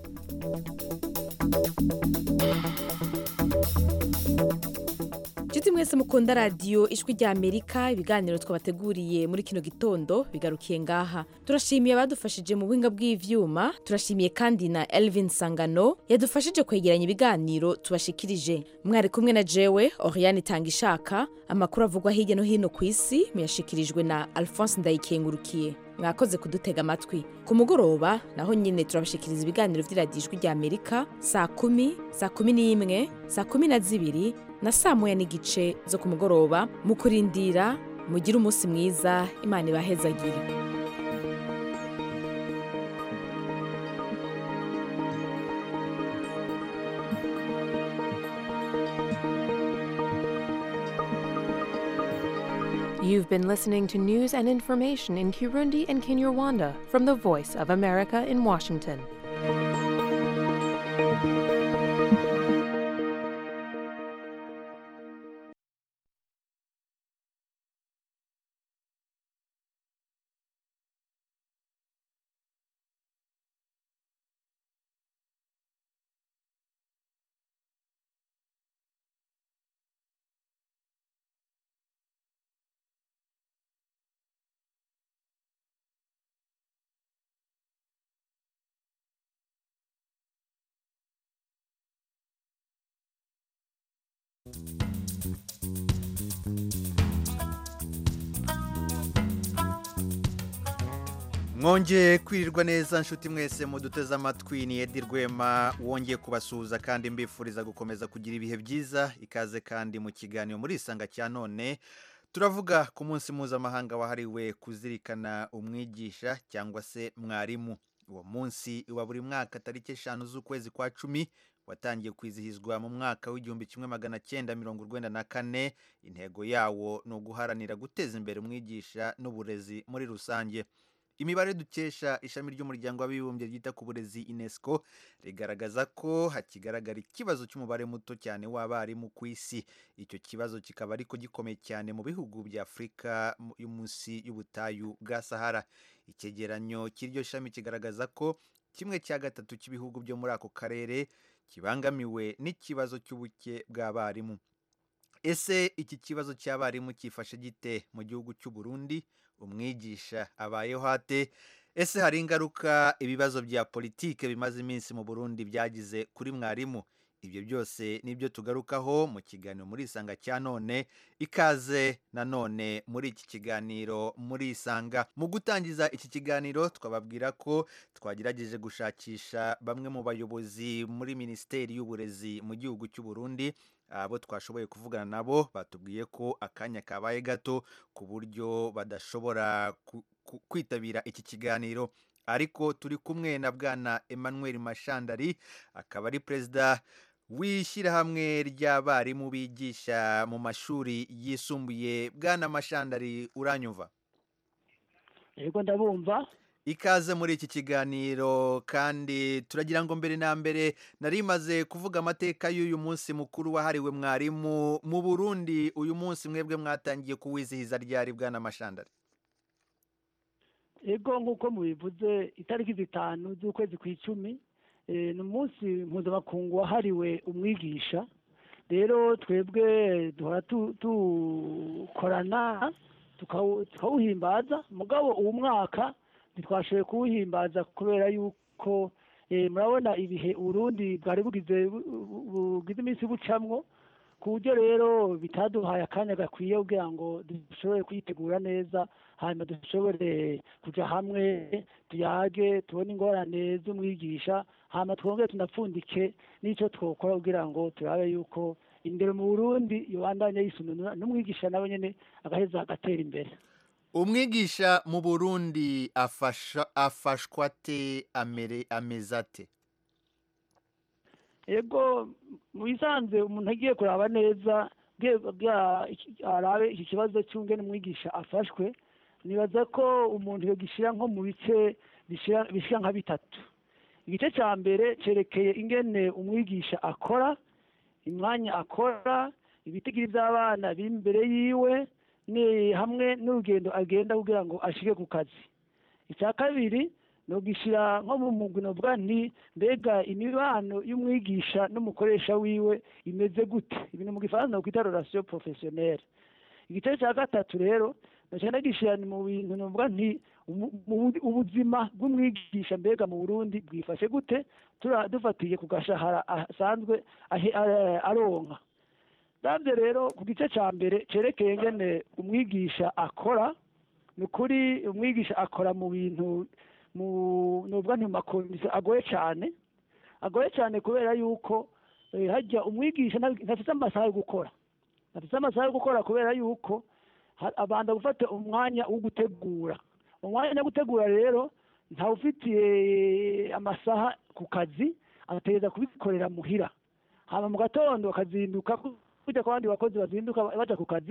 A: Juti mwese mukunda radio Ijwi rya Amerika, ibiganiro twabateguriye muri kino gitondo bigarukiye ngaha. Turashimiye abadufashije mu buhinga bw'ivyuma, turashimiye kandi na Elvin Sangano yadufashije kwegeranya ibiganiro tubashikirije. Mwari kumwe na jewe Oriane Tangishaka. Amakuru avugwa hirya no hino ku isi muyashikirijwe na Alphonse Ndayikengurukiye. Mwakoze kudutega amatwi. Ku mugoroba naho nyine turabashikiriza ibiganiro vy'iradiyo Ijwi rya Amerika saa 10, saa 11, saa 12 na saa 1 n'igice zo ku mugoroba. Mu kurindira mugira umunsi mwiza, Imana ibahezagire.
J: You've been listening to news and information in Kirundi and Kinyarwanda from the Voice of America in Washington.
C: mwongeye kwirirwa neza nshuti mwese muduteze amatwi ni Edi Rwema wongeye kubasuhuza kandi mbifuriza gukomeza kugira ibihe byiza ikaze kandi mu kiganiro muri isanga cya none turavuga ku munsi mpuzamahanga wahariwe kuzirikana umwigisha cyangwa se mwarimu. Uwo munsi wa buri mwaka tariki 5 z'ukwezi kwa 10 watangiye kwizihizwa mu mwaka w'1994. Intego yawo no guharanira guteza imbere umwigisha n'uburezi muri rusange. Imibare dukesha ishami ry'umuryango w'abibumbye ryita ku burezi UNESCO rigaragaza ko hakigaragara ikibazo cy'umubare muto cyane w'abarimu ku isi. Icyo kibazo kikaba ariko gikomeye cyane mu bihugu bya Afrika y'umunsi y'ubutayu bwa Sahara. Icyegeranyo cy'iryo shami kigaragaza ko 1/3 cy'ibihugu byo muri ako karere kibangamiwe n'ikibazo cy'ubuke bw'abarimu. Ese iki kibazo cy'abarimu cyifashe gite mu gihugu cy'u Burundi? Umwigisha abayeho hate? Ese hari ingaruka ibibazo bya politike bimaze iminsi mu Burundi byagize kuri mwarimu? Ibyo byose nibyo tugarukaho mu kiganiro muri isanga cya none. Ikaze nanone muri iki kiganiro muri isanga. Mu gutangiza iki kiganiro twababwira ko twagerageje gushakisha bamwe mu bayobozi muri Minisiteri y'Uburezi mu gihugu cy'u Burundi. Abo twashoboye kuvugana nabo batubwiye ko akanya kabaye gato ku buryo badashobora kwitabira iki kiganiro, ariko turi kumwe na bwana Emmanuel Mashandari, akaba ari perezida w'ishyirahamwe ry'abarimu bigisha mu mashuri yisumbuye. Bwana Mashandari, uranyumva?
K: Yego ndabumva.
C: Ikaze muri iki kiganiro, kandi turagira ngo mbere na mbere narimaze kuvuga amateka y'uyu munsi mukuru wahariwe mwarimu mu Burundi. Uyu munsi mwebwe mwatangiye kuwizihiza ryari, bwana Mashandari?
K: Yego nk'uko mubivuze itariki 5 z'ukwezi kwa 10 ni umunsi mpuzamakungu wahariwe umwigisha. Rero twebwe duhora dukorana tukawuhimbaza, mugabo uwo mwaka ntitwashoboye kuwuhimbaza kubera yuko murabona ibihe Burundi bwari bugize iminsi bucamwo, ku buryo rero bitaduhaye akanya gakwiye kugira ngo dushobore kwitegura neza, hanyuma dushobore kuja hamwe tuyage tubone ingorane z'umwigisha, hanyuma twongere tunapfundike n'icyo twokora kugira ngo turabe yuko imbere mu Burundi yobandanya yisununura n'umwigisha nawe nyene agaheza agatera imbere.
C: Umwigisha mu Burundi afashwa te ameze ate?
K: Yego mu bisanzwe umuntu agiye kuraba neza arabe iki kibazo cy'ungene umwigisha afashwe, nibaza ko umuntu yogishira nko mu bice bishira nka bitatu. Igice cya mbere cerekeye ingene umwigisha akora, imwanya akora, ibitigiri by'abana biri imbere yiwe, ni hamwe n'urugendo agenda kugira ngo ashike ku kazi. Icya kabiri no gishira nko mu mugwi novuga nti mbega imibano y'umwigisha n'umukoresha wiwe imeze gute, ibintu mu gifaransa no kwita relation professionnelle. Igice cya gatatu rero nacyo gishira mu bintu novuga nti ubuzima bw'umwigisha mbega mu Burundi bwifashe gute, dufatiye ku gashahara asanzwe aronka. Davye rero ku gice cya mbere cerekeye ngene umwigisha akora, ni kuri umwigisha akora mu bintu novuga nti makomisa agoye cyane kubera yuko hajya umwigisha ntafite amasaha yo gukora, kubera yuko abanza gufata umwanya wo gutegura. Umwanya wo gutegura rero ntawufitiye amasaha ku kazi, ategereza kubikorera muhira, hama mu gatondo akazinduka kujya ku bandi bakozi bazinduka baja ku kazi,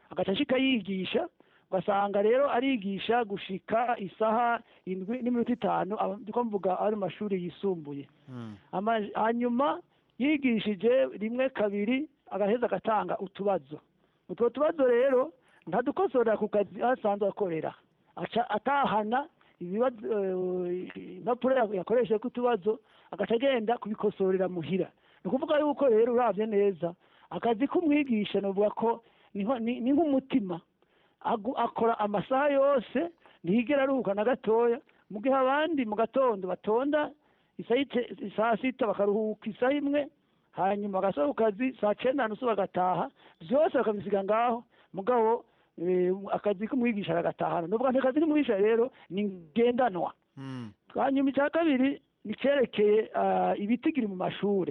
K: agaca ashika yigisha ugasanga rero arigisha gushika isaha 7:05 ndiko mvuga ari mashuri yisumbuye hanyuma yigishije rimwe kabiri agaheza agatanga utubazo utwo tubazo rero ntadukosora ku kazi asanzwe akorera aca atahana ibibazo impapuro yakoresheje ku tubazo agaca agenda kubikosorera muhira ni ukuvuga yuko rero uravye neza akazi k'umwigisha novuga ko ni nk'umutima akora amasaha yose ntihigera aruhuka na gatoya mu gihe abandi mu gatondo batonda isaha 6 bakaruhuka isaha 1 hanyuma bagasohoka ku kazi saa 9:30 bagataha byose bakabisiga ngaho mugabo akazi k'umwigisha agatahana nubwo akazi k'umwigisha rero ni ngendanwa hanyuma icya kabiri ni cerekeye ibitigiri mu mashure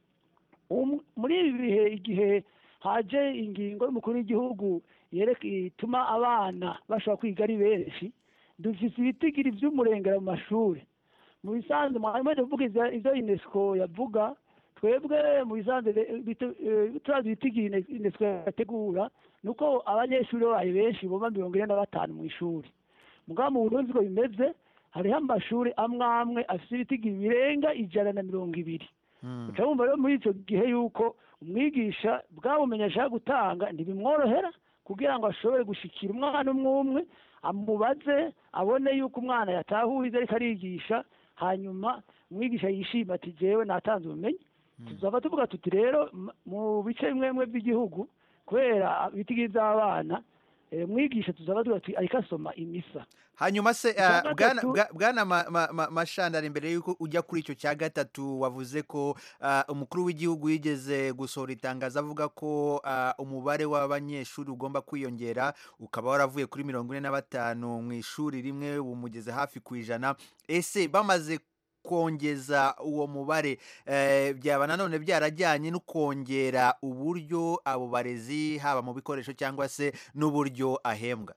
K: muri ibi bihe igihe haje ingingo y'umukuru w'igihugu ituma abana bashobora kwiga ari benshi dufise ibitigiri vy'umurengera mu mashure mu bisanzwe mwamaze kuvuga ivyo UNESCO yavuga twebwe mu bisanzwe turazi ibitigiri UNESCO yategura nuko abanyeshuri babaye benshi boma 45 mu ishuri mugabo mu Burundi ko bimeze hariho amashuri amwe afise ibitigiri birenga 120 ucabumva rero muri ico gihe yuko umwigisha bwabumenye ashaka gutanga ntibimworohera kugira ngo ashobore gushikira umwana umwe amubaze abone yuko umwana yatahuye ariko arigisha hanyuma umwigisha yishima ati jewe natanze ubumenyi tuzava tuvuga tuti rero mu bice bimwe by'igihugu kubera bitigiriza abana mwigisha tuzaba tuti ariko asoma imisa
L: hanyuma se bwana Mashandari imbere yuko ujya kuri icyo cya gatatu wavuze ko umukuru w'igihugu yigeze gusohora itangazo avuga ko umubare w'abanyeshuri ugomba kwiyongera ukaba waravuye kuri 45 mu ishuri rimwe bumugeze hafi ku 100 ese bamaze kongeza uwo mubare byaba nanone byarajyanye no kongera uburyo abo barezi haba mu bikoresho cyangwa se n'uburyo ahembwa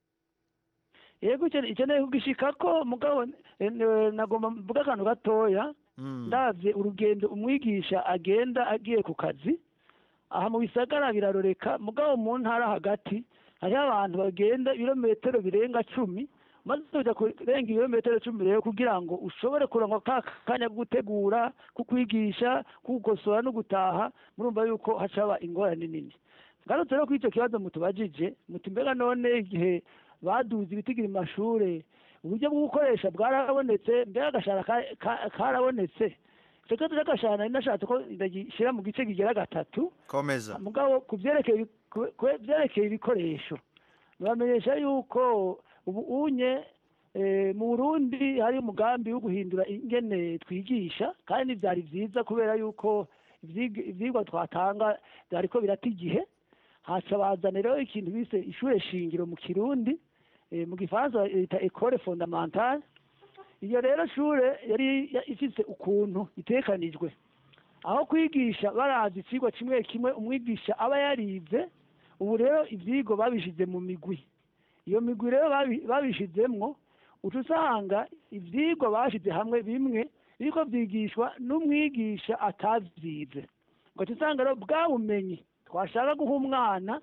K: yego ikeneye kugishika ko mugabo nagomba mvuga akantu gatoya ndavye urugendo umwigisha agenda agiye ku kazi aha mu bisagara biraroreka mugabo mu ntara hagati hariho abantu bagenda ibirometero birenga 10 maze uja kurenga ibirometero 10 rero kugira ngo ushobore kuronka kanya gutegura kukwigisha kugosora no gutaha murumva yuko hacaba ingorane nini ngarutse rero kw'icyo kibazo mutubajije mutimbega none igihe baduze ibitigiri mu mashure uburyo bwo gukoresha bwarabonetse mbega agashara karabonetse icyo kibazo cy'agashara nari nashatse ko ndagishyira mu gice kigera 3
L: komeza
K: mugabo kuvyerekeye ibikoresho bamenyesha yuko ubu unye mu Burundi hari umugambi wo guhindura ingene twigisha kandi byari byiza kubera yuko ivyigwa twatanga byariko birata igihe haca bazana rero ikintu bise ishure shingiro mu Kirundi mu gifaransa leta école fondamentale iyo rero shure yari ifise ukuntu itekanijwe aho kwigisha barazi ikigwa kimwe umwigisha aba yarize ubu rero ivyigo babishize mu migwi iyo migwi rero babishizemwo utusanga ivyigwa bashize hamwe bimwe biriko vyigishwa n'umwigisha atavyize ngo tusanga rero bwa bumenyi twashaka guha umwana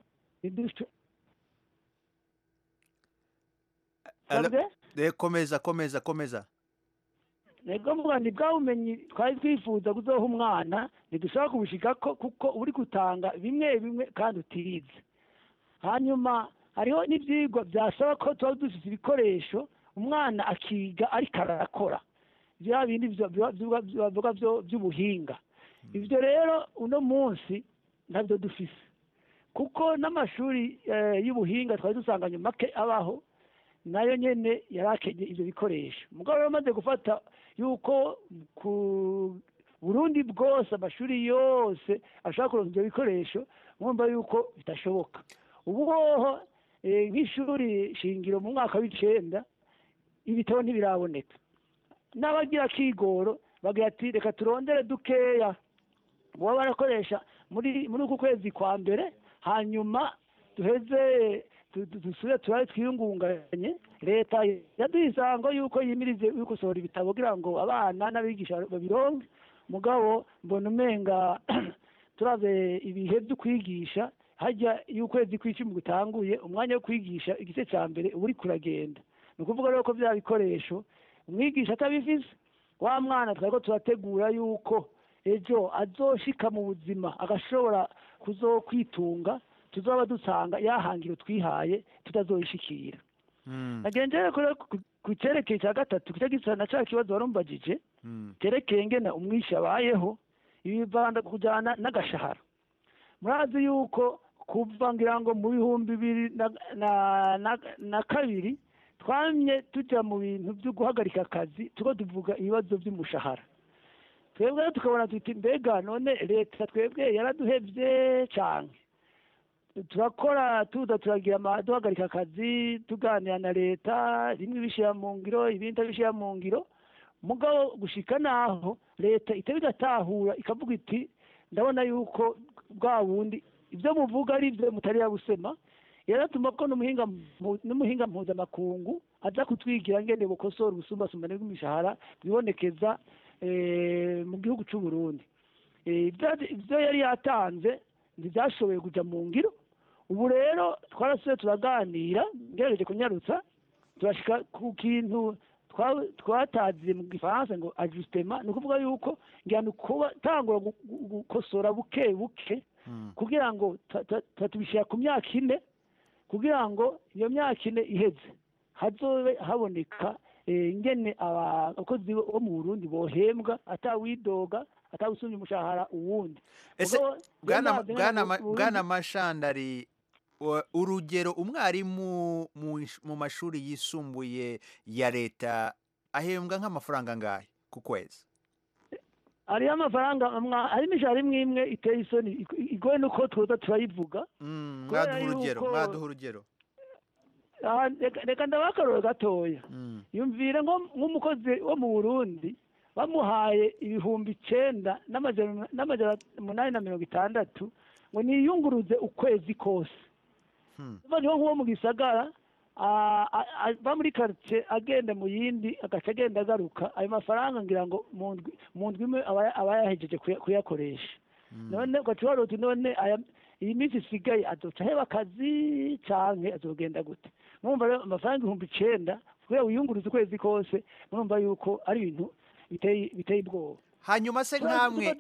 L: komeza
K: nego mvuga ni bwa bumenyi twari twifuza kuzoha umwana ntidushaka kubushikako kuko uri gutanga bimwe kandi utize hanyuma hariho n'ivyigwa byasaba ko tuba dufite ibikoresho umwana akiga ariko arakora bya bindi bavuga by'ubuhinga ivyo rero uno munsi ntabyo dufise kuko n'amashuri y'ubuhinga twari dusanganye make abaho nayo nyene yarakenye ivyo bikoresho mugabo bamaze gufata yuko ku Burundi bwose amashuri yose ashaka kuronka ivyo bikoresho mwumva yuko bitashoboka ubu hoho nk'ishuri shingiro mu mwaka w'9 ibitabo ntibiraboneka n'abagira kigoro bagira ati reka turondere dukeya bo barakoresha muri uku kwezi kwa mbere hanyuma duheze dusubire turare twiyungunganye leta yaduhisango yuko yimirize gusohora ibitabo kugira ngo abana n'abigisha babironke mugabo mbona umenga turabe ibihe byo kwigisha hajya iyo ukwezi kw'icumi gutanguye umwanya wo kwigisha igice cya mbere uba uri kuragenda ni ukuvuga rero ko bya bikoresho umwigisha atabifise wa mwana twari ko turategura yuko ejo azoshika mu buzima agashobora kuzokwitunga tuzoba dusanga yahangiro twihaye tutazoyishikira nagenje ku cyerekeye cya gatatu kica gisa na cya kibazo warumbagije cyerekeye ngena umwisha abayeho ibivanda kujyana n'agashahara murazi yuko kuva ngira ngo mu bihumbi bibiri na kabiri twamye tujya mu bintu byo guhagarika akazi tuko tuvuga ibibazo by'umushahara twebwe tukabona tuti mbega none leta twebwe yaraduhevye cyane turakora turagira duhagarika akazi tuganira na leta rimwe bishyira mu ngiro ibindi bishyira mu ngiro mugabo gushika naho leta itabigatahura ikavuga iti ndabona yuko bwa bundi ibyo muvuga ari byo mutari yabusema yaratuma ko n'umuhinga mpuzamakungu aza kutwigira ngende bukosora ubusumbasumbane bw'imishahara bibonekeza mu gihugu cy'u Burundi ibyo yari yatanze ntibyashoboye kujya mu ngiro ubu rero twarasuye turaganira ngerageje kunyarutsa turashika ku kintu twataziye mu gifaransa ngo ajustement ni ukuvuga yuko ngihano kuba tangura gukosora buke buke kugira ngo tatubishira ku myaka ine kugira ngo iyo myaka ine iheze hazobe haboneka ingene abakozi bo mu Burundi bohembwa atawidoga atawusumye umushahara uwundi
L: ese bwana Mashandari urugero umwarimu mu mashuri yisumbuye ya leta ahembwa nk'amafaranga ngahe ku kwezi
K: hariyo amafaranga hari imishahara imwe iteye isoni igoye nuko twoza turayivuga
L: mwaduha urugero
K: reka ndabakarore gatoya yumvire nk'umukozi wo mu Burundi bamuhaye ibihumbi 9 n'amajana 860 ngo niyunguruze ukwezi kose niho nk'uwo mu gisagara ava muri quartier agenda mu yindi agaca agenda agaruka ayo mafaranga ngira ngo mu ndwi imwe aba yahejeje kuyakoresha none ugaca uti none iyi minsi isigaye azoca aheba akazi canke azogenda gute mwumva rero amafaranga 9,000 kugira wiyunguruze ukwezi kose mwumva yuko ari ibintu biteye ubwoba
L: hanyuma se nkamwe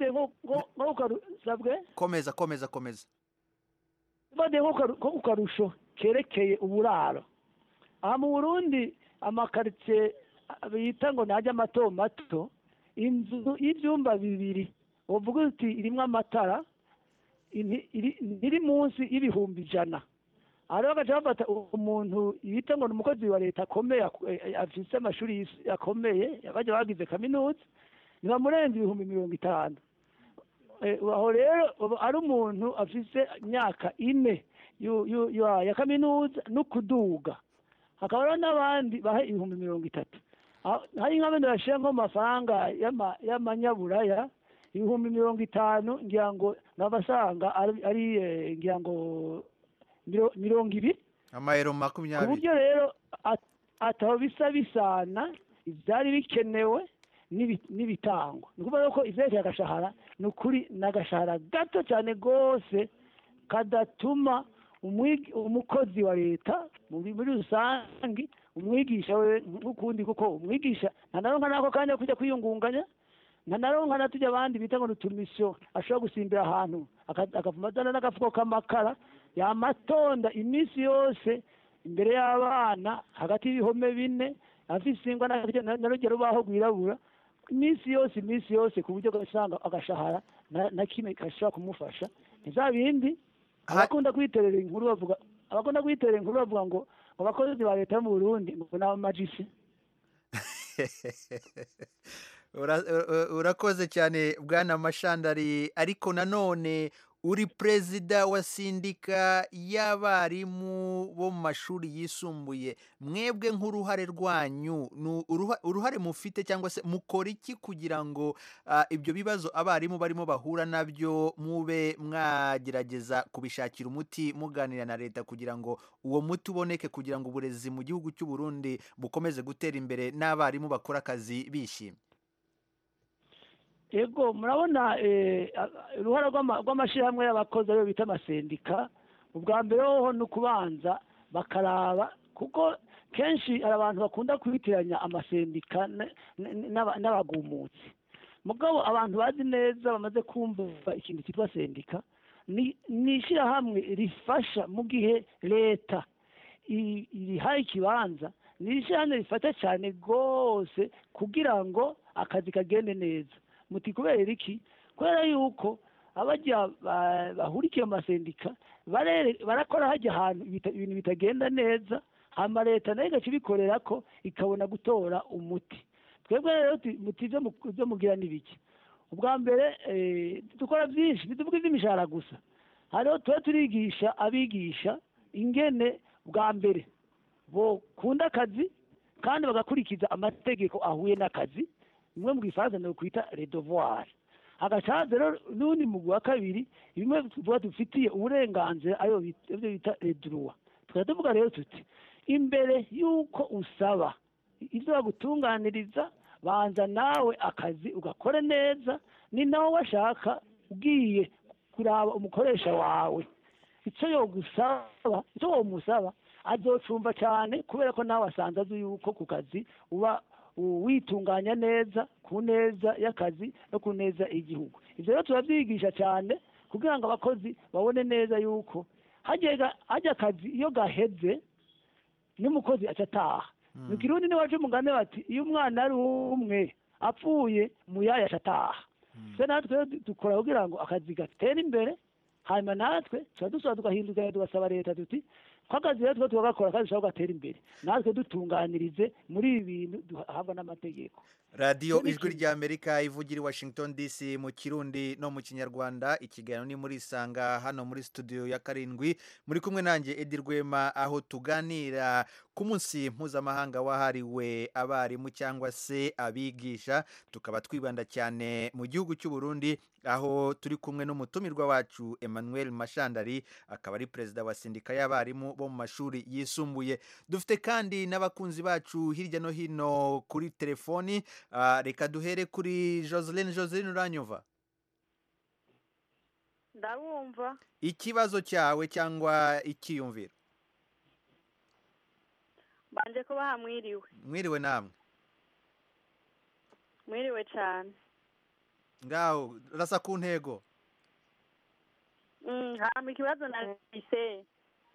L: komeza
K: bade nko kukarusho kerekeye uburaro aha mu Burundi amakaritsiye bita ngo najya mato mato inzu y'ibyumba 2 uvuga uti irimwo amatara iri munsi y'ibihumbi 100 ariho agaca bafata umuntu yita ngo ni umukozi wa leta akomeye afise amashuri akomeye bajya bagize kaminuza ntibamurenza ibihumbi 50 aho rero ari umuntu afise imyaka 4 ya kaminuza no kuduga hakaba rero n'abandi baha ibihumbi 30 hari nk'abandi bashira nko mafaranga y'amanyaburaya ibihumbi 50 ngira ngo nabasanga ari ngira ngo 20
L: amayero 20
K: ku buryo rero ataho bisana ibyari bikenewe n'ibitangwa ni ukuvuga ko ivyerekeye agashahara ni ukuri n'agashahara gato cyane rwose kadatuma umukozi wa leta muri rusange umwigisha we n'ukundi kuko umwigisha ntanaronka nako kanya kujya kwiyungunganya ntanaronka natujya abandi bita ngo nutumisiyo ashobora gusimbira ahantu akavuma azana n'agafuko k'amakara yamatonda iminsi yose imbere y'abana hagati y'ibihome 4 afise ingwa na rugero baho gwirabura iminsi yose ku buryo gasanga agashahara na kimwe kashobora kumufasha ntizabindi abakunda kwiterera inkuru bavuga ngo abakozi ba leta mu Burundi ngo n'amagisi
L: urakoze cyane bwana Mashandari ariko nanone uri perezida wa sindika y'abarimu bo mu mashuri yisumbuye mwebwe nk'uruhare rwanyu uruhare mufite cyangwa se mukora iki kugira ngo ibyo bibazo abarimu barimo bahura nabyo mube mwagerageza kubishakira umuti muganira na leta kugira ngo uwo muti uboneke kugira ngo uburezi mu gihugu cy'u Burundi bukomeze gutera imbere n'abarimu bakora akazi bishimye?
K: Ego murabona uruhara rw'amashirahamwe y'abakozi ariyo bita amasendika ubwa mbere hoho ni ukubanza bakaraba kuko kenshi hari abantu bakunda kwitiranya amasendika n'abagumutsi mugabo abantu bazi neza bamaze kumva ikintu cyitwa sendika ni ishyirahamwe rifasha mu gihe leta irihaye ikibanza ni ishyirahamwe rifata cyane rwose kugira ngo akazi kagende neza muti kubera iki kubera yuko abajya bahurikiye mu masendika barakora hajya ahantu ibintu bitagenda neza hama leta nayo igaca ibikorera ko ikabona gutora umuti twebwe rero muti ibyo mugira n'ibiki ubwa mbere dukora byinshi ntituvuge iby'imishahara gusa hariho tuba turigisha abigisha ingene bwa mbere bokunda akazi kandi bagakurikiza amategeko ahuye n'akazi bimwe mu gifaransa ni ukwita les devoirs hagacaza rero n'undi mugwi wa kabiri bimwe tuba dufitiye uburenganzira ayo bita les droits tukaba tuvuga rero tuti imbere y'uko usaba ibyo bagutunganiriza banza nawe akazi ugakore neza ni nawe washaka ugiye kuraba umukoresha wawe icyo womusaba azocumva cyane kubera ko nawe asanze azi yuko ku kazi uba witunganya neza ku neza y'akazi no ku neza y'igihugu ibyo rero turabyigisha cyane kugira ngo abakozi babone neza yuko hajya akazi iyo gaheze n'umukozi aca ataha mu kirundi n'iwacu umugani bati iyo umwana ari umwe apfuye muyaya aca ataha se natwe dukora kugira ngo akazi gatere imbere hanyuma natwe tuba dusaba tugahinduka tugasaba leta tuti ko akazi rero tuba tugakora kandi dushobora gatera imbere natwe dutunganirize muri ibi bintu duhabwa n'amategeko
L: radiyo ijwi ry'amerika ivugira i washington dc mu kirundi no mu kinyarwanda ikiganiro ni muri isanga hano muri studio ya karindwi muri kumwe nanjye Edi Rwema aho tuganira ku munsi mpuzamahanga wahariwe abarimu cyangwa se abigisha tukaba twibanda cyane mu gihugu cy'u Burundi aho turi kumwe n'umutumirwa wacu Emmanuel Mashandari akaba ari perezida wa sindika y'abarimu bo mu mashuri yisumbuye dufite kandi n'abakunzi bacu hirya no hino kuri telefoni reka duhere kuri Joseline uranyumva
M: ndabumva
L: ikibazo cyawe cyangwa ikiyumviro
M: banje ko bahamwiriwe
L: mwiriwe namwe
M: mwiriwe cyane
L: ngaho rasa ku ntego
M: hama ikibazo nabise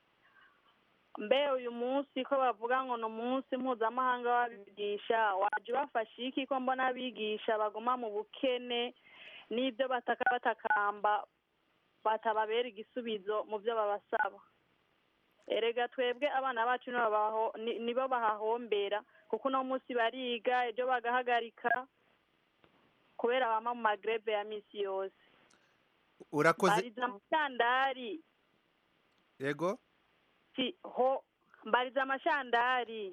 M: mbe uyu munsi ko bavuga ngo ni umunsi mpuzamahanga w'abigisha waje ubafasha iki ko mbona abigisha baguma mu bukene n'ibyo batakamba batababera igisubizo mu byo babasaba erega twebwe abana bacu nibo bahahombera kuko uno munsi bariga ejo bagahagarika kubera bama mu magrebe ya misi yose
L: urakoze
M: bariza amashandari
L: yego
M: mbariza amashandari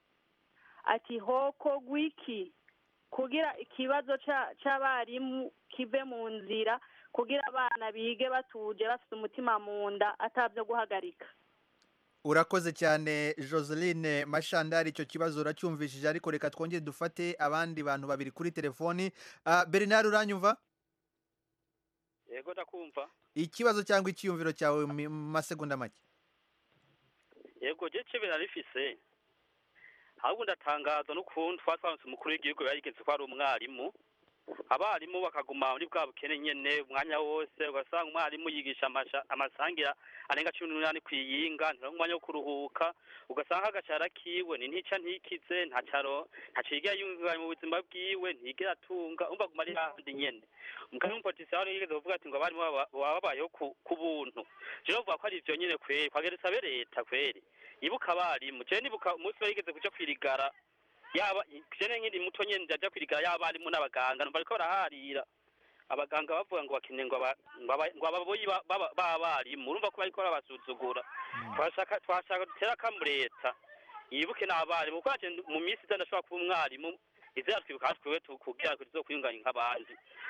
M: ati hoko gwiki kugira ikibazo c'abarimu kive mu nzira kugira abana bige batuje bafite umutima mu nda atabyo guhagarika
L: urakoze cyane Joseline Mashandari icyo kibazo uracyumvishije ariko reka twongere dufate abandi bantu babiri kuri telefoni Bernard uranyumva
N: yego ndakumva
L: ikibazo cyangwa ikiyumviro cyawe mu masegonda make
N: yego je cebe narifise ahubwo ndatangaza n'ukuntu twasanze umukuru w'igihugu yarigeze ko ari umwarimu abarimu bakaguma muri bwa bukene nyene umwanya wose ugasanga umwarimu yigisha amasangira arenga 18 kwiyinga ntumwanya wo kuruhuka ugasanga agashara kiwe ni ntica ntikize ntaciga yumva mu buzima bwiwe ntigera atunga umva guma ari handi nyene umukuru w'umupolisi yigeze kuvuga ati ngo abarimu babayeho ku buntu je novuga ko ari ivyo nyene kweri kwagereza be leta kweri ibuka abarimu je nibuka umunsi barigeze kuja kwirigara yaba jene nkiri muto nyene ndaja kwirigara y'abarimu n'abaganga numva ariko baraharira abaganga bavuga ngo bakeneye ngo ababoyi b'abarimu urumva ko bariko barabasuzugura twashaka dutera kamureta yibuke n'abarimu kuko mu minsi ndashobora kuba umwarimu izera twibuka twiwe kugira ngo tuzokwiyunganya nk'abandi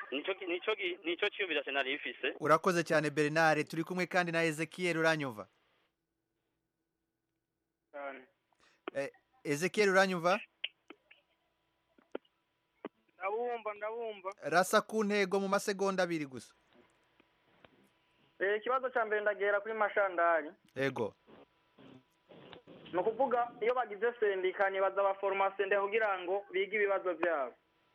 N: nico cyumvira je nari bifise
L: urakoze cyane Bernard turi kumwe kandi na Ezekiel uranyumva Ezekiel uranyumva
O: ndabumva
L: rasa ku ntego mu masegonda abiri gusa
O: ikibazo cya mbere ndagera kuri mashandari
L: ego
O: ni ukuvuga iyo bagize sendika nibaza abaforomasiyo kugira ngo bige ibibazo byabo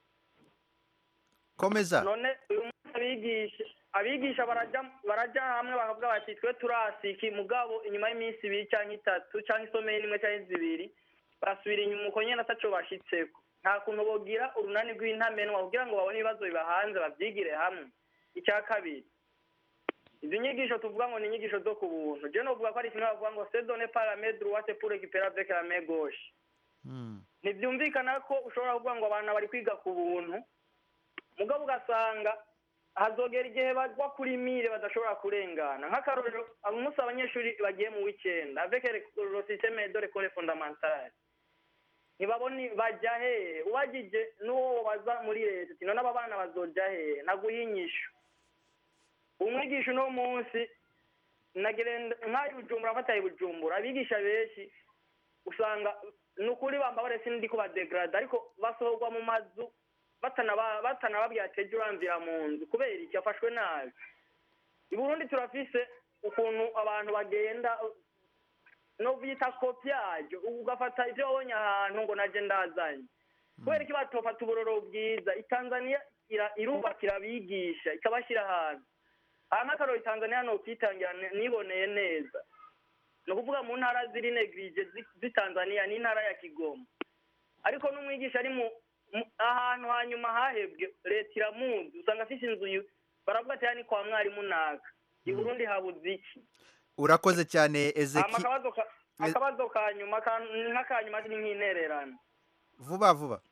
L: komeza
O: none uyu munsi abigisha barajya hamwe bakavuga bati twe turasiki mugabo inyuma y'iminsi ibiri cyangwa itatu cyangwa isomeye n'imwe cyangwa zibiri basubira inyuma uko nyine ataco bashitseko nta kuntu bogira urunani rw'intamenwa kugira ngo babone ibibazo bibahanze babyigire hamwe icya kabiri izi nyigisho tuvuga ngo ni inyigisho zo ku buntu je novuga ko ari kimwe bavuga ngo c'est donné par la main droite pour récupérer avec la main gauche ntibyumvikana ko ushobora kuvuga ngo abantu bari kwiga ku buntu mugabo ugasanga hazogera igihe bagwa kuri mire badashobora kurengana nk'akarorero umunsi abanyeshuri bagiye mu weekend avec le système de l'école fondamentale ntibaboni bajya hehe ubagije n'uwo baza muri leta ati none aba bana bazoja hehe naguha inyishu umwigisha uno munsi nk'ayo bujumbura afataye bujumbura abigisha benshi usanga ni ukuri bamba barese ndi kubadegrada ariko basohorwa mu mazu batanababwira ati ejo uramvira mu nzu kubera iki yafashwe nabi i Burundi turafise ukuntu abantu bagenda no bita kopyaje ugafata ivyo wabonye ahantu ngo naje ndazanye kubera iki batofata uburoro bwiza itanzania irubakira abigisha ikabashyira ahantu amakaro itanzania no kwitangira niboneye neza no kuvuga mu ntara ziri negrije z'Tanzania ni ntara ya Kigoma ariko n'umwigisha ari mu ahantu hanyuma hahebwe leta iramuzi usanga afite inzu baravuga ati yani kwa mwarimu naka i Burundi habuze iki
L: urakoze cyane Ezeki
O: akabazo kanyuma nk'akanyuma ni nk'intererano
L: vuba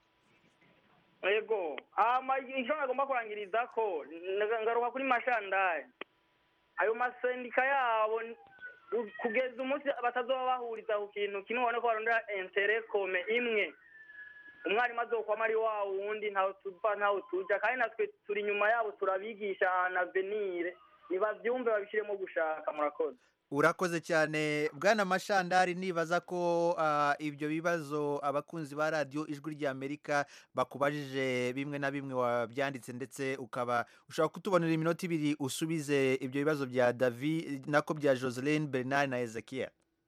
O: yego icyo nagomba kurangiriza ko ngaruka kuri mashandari ayo masendika yabo kugeza umunsi batazoba bahuriza ku kintu kimwe ubona ko barondera intere kome imwe umwarimu azokwama ari wa wundi ntawe tuva ntawe tuja kandi natwe turi inyuma yabo turabigisha ahantu avenire nibavyumve babishiremo gushaka murakoze
L: urakoze cyane bwana mashandari nibaza ko ibyo bibazo abakunzi ba radio ijwi rya Amerika bakubajije bimwe na bimwe wabyanditse ndetse ukaba ushaka kutubonera iminota ibiri usubize ibyo bibazo bya David nako bya Joseline Bernard na Ezekiel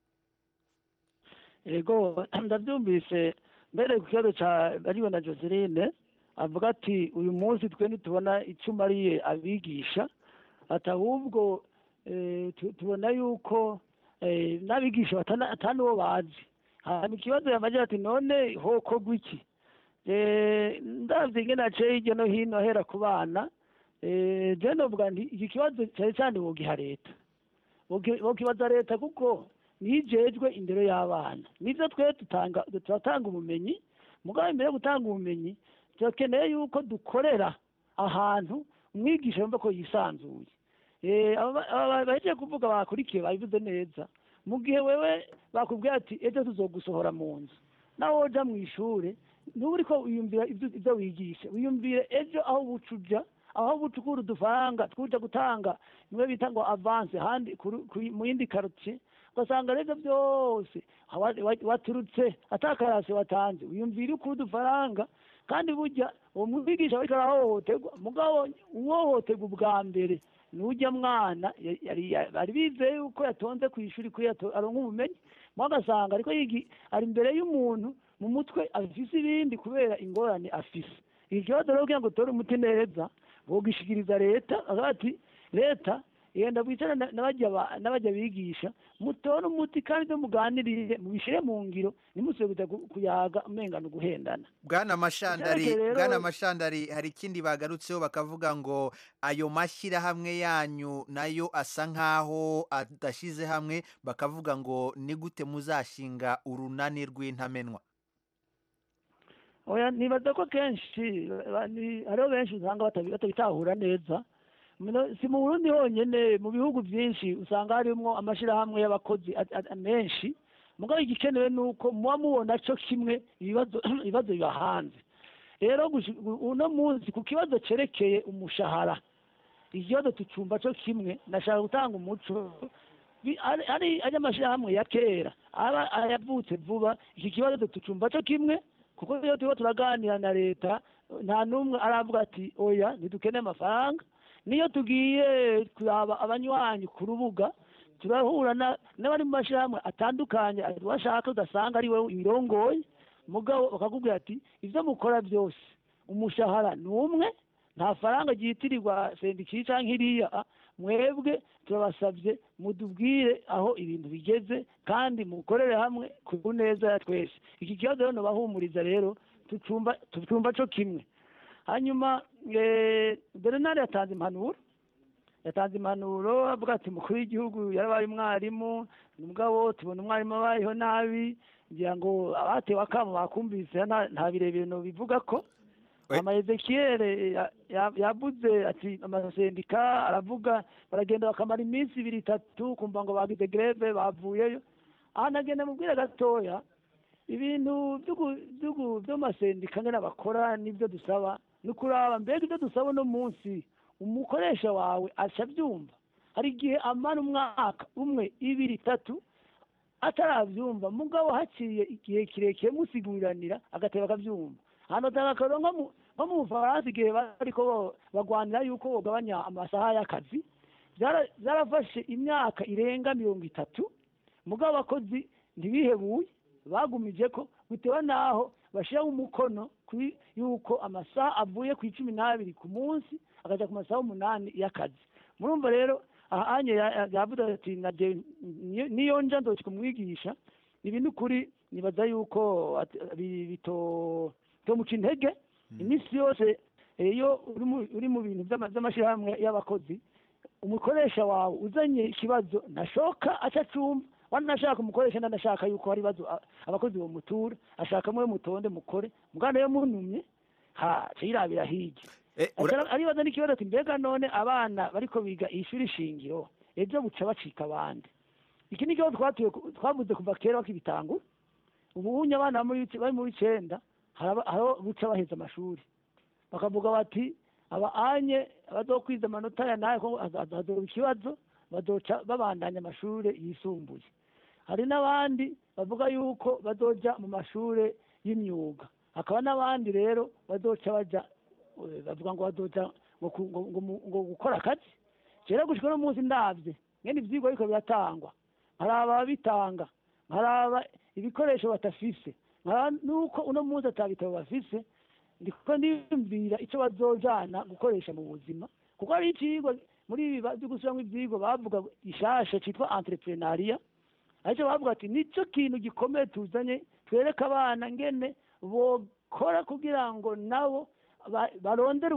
K: yego ndabyumvise mbere ku kibazo cya bariwe na Joseline avuga ati uyu munsi twe ntitubona icyo umariye abigisha atahubwo tubona yuko n'abigisha atari uwo bazi hanyuma ikibazo yamagira ati none hokorwa iki ndabyo ingene naciye hirya no hino ahera ku bana je novuga nti iki kibazo cyane cyane wogiha leta wokibaza leta kuko nijejwe indero y'abana nivyo twe turatanga ubumenyi mugabo imbere yo gutanga ubumenyi turakeneye yuko dukorera ahantu umwigisha yumva ko yisanzuye bahejeje kuvuga bakurikiye babivuze neza mu gihe wewe bakubwira ati ejo tuzogusohora mu nzu nawe woja mu ishure ntuba uriko wiyumvira ibyo wigisha wiyumvire ejo aho bucuja aho bucukura udufaranga twuja gutanga nimwe bita ngo avance handi mu yindi quartier ugasanga rero byose waturutse atakarase watanze wiyumvira ukura udufaranga kandi burya uwo mwigisha ariko arahohoterwa mugabo uhohoterwa ubwa mbere nujya mwana bari bizeye yuko yatonze ku ishuri kuri aronka ubumenyi mwagasanga ariko ari imbere y'umuntu mu mutwe afise ibindi kubera ingorane afise iki kibazo rero kugira ngo tore umuti neza bogishikiriza leta ati leta yenda bwicara n'abajya bigisha mutore umuti kandi byo muganirire mubishire mu ngiro nimusubire kuyaga umengano guhendana
L: bwana mashandari hari ikindi bagarutseho bakavuga ngo ayo mashyirahamwe yanyu nayo asa nkaho adashize hamwe bakavuga ngo ni gute muzashinga urunani rw'intamenwa
K: oya nibaza ko kenshi hariho benshi usanga batabitahura neza si mu Burundi honyine mu bihugu byinshi usanga harimo amashyirahamwe y'abakozi menshi mugabo igikenewe ni uko muba mubona cyo kimwe ibibazo biba hanze rero uno munsi ku kibazo cyerekeye umushahara ikibazo tucumva cyo kimwe nashaka gutanga umuco ari amashyirahamwe ya kera aba ayavutse vuba iki kibazo tucumva cyo kimwe kuko iyo turiko turaganira na leta nta n'umwe aravuga ati oya ntidukeneye amafaranga niyo tugiye kuraba abanywanyi ku rubuga turahura n'abari mu mashyirahamwe atandukanye washaka ugasanga ari wowe irongoye mugabo bakakubwira ati ibyo mukora byose umushahara ni umwe nta faranga ryitirirwa sendiki cyangwa iriya mwebwe turabasabye mudubwire aho ibintu bigeze kandi mukorere hamwe ku neza ya twese iki kibazo rero nabahumuriza rero tucumba cyo kimwe hanyuma Bernard yatanze impanuro avuga ati umukuru w'igihugu yarabaye umwarimu mugabo tubona umwarimu abayeho nabi ngira ngo abatewe akamo bakumvise nta birebire no bivuga ko Ezekiel yabuze ati amasendika aravuga baragenda bakamara iminsi 2-3 kumva ngo bagize greve bavuyeyo aha nagenda mubwira gatoya ibintu by'amasendika ngena bakora n'ibyo dusaba nukuraba mbega ibyo dusaba no munsi umukoresha wawe acabyumva hari igihe amara umwaka 1-2-3 atarabyumva mugabo haciye igihe kirekire musiguranira agateba akabyumva hano takakoro nko mu Bufaransa igihe bariko bagwanira yuko bogabanya amasaha y'akazi byarafashe imyaka irenga 30 mugabo abakozi ntibihebuye bagumije ko bitewe naho bashiraho umukono yuko amasaha avuye ku 12 ku munsi akaja ku masaha 8 y'akazi murumva rero ahanye yavuze ati niyo nja ndochika kumwigisha ibintu kuri nibaza yuko bito intege iminsi yose iyo uri mu bintu by'amashyirahamwe y'abakozi umukoresha wawe uzanye ikibazo nashoka acacumba wanashaka umukoresha ndanashaka yuko hari bazo abakozi bo mutura ashaka mwe mutonde mukore mugana yo munumye cirabira hige aribaza n'ikibazo ati mbega none abana bariko biga ishuri shingiro ejo buca bacika abandi iki ni kibazo twavuze kuva kera bakibitangu ubuhunya abana bari mu 9 haro buca baheza amashuri bakavuga bati abaanye bazokwiza amanota ya nayo ko azoba ikibazo bazoca babandanya amashuri yisumbuye hari n'abandi bavuga yuko bazoja mu mashuri y'imyuga hakaba n'abandi rero bazoca baja bavuga ngo bazoja ngo gukora akazi kera gushika no munsi ndavye ngene ivyigwa ariko biratangwa haraba bitanga haraba ibikoresho batafise nuko uno munsi atabitabo bafise ndiko ndimvira ico bazojana gukoresha mu buzima kuko ari icigwa muri ibi byo gusubiramo ivyigwa bavuga ishasha citwa entrepreneuria ariko bavuga ati nico kintu gikomeye tuzanye twereka abana ngene bokora kugira ngo nabo barondera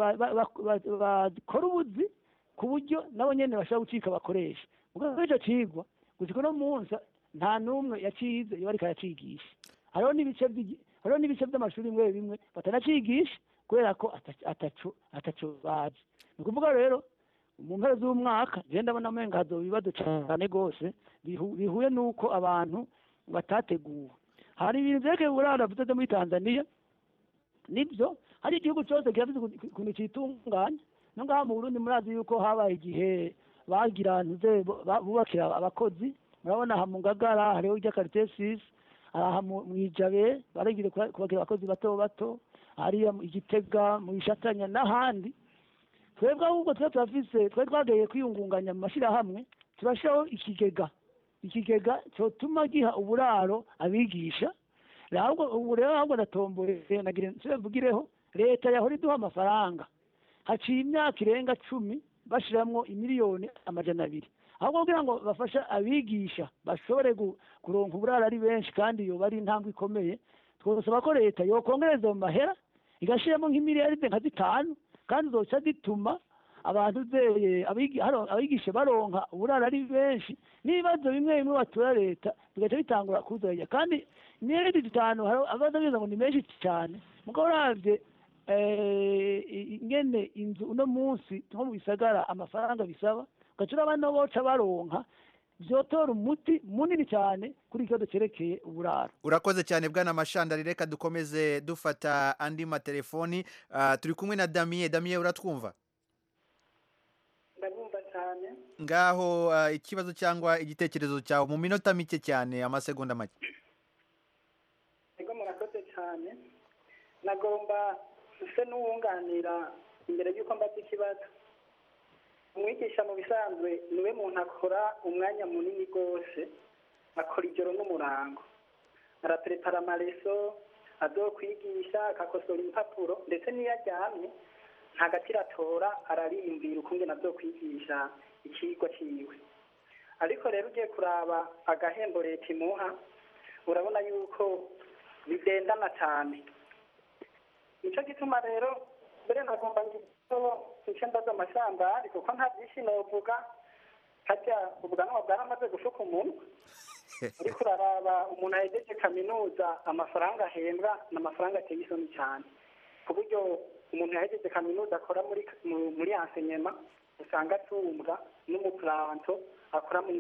K: bakora ubuzi ku buryo nabo nyene bashaka gucika bakoresha ubwo ico cigwa gushika no munsi nta numwe yacize iyo ariko yacigisha hariho n'ibice by'amashuri bimwe batanacigisha kubera ko ataco bazi ni ukuvuga rero mu mpera z'umwaka je ndabona amenga hazoba ibibazo cane gose bihuye n'uko abantu batateguwe hari ibintu vyerekeye uburaro buteze muri Tanzania nibyo hari igihugu cyose kirafite ukuntu citunganya no ngaha mu Burundi murazi yuko habaye igihe bagira bubakira abakozi murabona aha mu Ngagara hariho irya quartier 6 aha mu Ijabe baragire kubakira abakozi bato hariya mu Igitega mu Ishatanya n'ahandi twebwe ahubwo twafise twageye kwiyungunganya mu mashirahamwe turashiraho ikigega cyotuma giha uburaro abigisha ubu rero ahubwo natomboye nagira nsivugireho leta yahora iduha amafaranga haciye imyaka irenga 10 bashiramwo imiliyoni 200 ahubwo kugira ngo bafasha abigisha bashobore kuronka uburaro ari benshi kandi yo bari intambwe ikomeye twosaba ko leta yokongereza mu mahera igashiramo nk'imiliyaride nka 5 kandi zoca zituma abantu abigisha baronka uburaro ari benshi n'ibibazo bimwe batura leta bigaca bitangura kuzajya kandi miliyaride 5 hari abaza biza ngo ni menshi cyane mugabo uravye ingene inzu uno munsi nko mu bisagara amafaranga bisaba ugacura abana boca baronka vyotora umuti munini cyane kuri ikibazo cerekeye uburaro.
L: Urakoze cyane bwana Mashandari, reka dukomeze dufata andi matelefoni. Turi kumwe na Damien uratwumva?
P: Ndabumva cyane.
L: Ngaho ikibazo cyangwa igitekerezo cyawe mu minota mike cyane, amasegonda make.
P: Ego murakoze cyane. Nagomba se n'uwunganira imbere y'uko mbaza ikibazo. umwigisha mu bisanzwe niwe muntu akora umwanya munini rwose, akora ijoro n'umurango, araprepara amareso azokwigisha, agakosora impapuro, ndetse n'iyo aryamye nta gati atora, ararimbira ukungene azokwigisha ikigwa ciwe. Ariko rero ugiye kuraba agahembo leta imuha, urabona yuko bidendana cyane. Nico gituma rero mbere nagomba ngice ndaza amashyamba, kuko nta byinshi novuga, harya ubwanwa bwaramaze gushuka umuntu. Uriko uraraba umuntu ahejeje kaminuza, amafaranga ahembwa ni amafaranga ateye isoni cyane, ku buryo umuntu yahejeje kaminuza akora muri enseignement usanga atumbwa n'umupuranto akora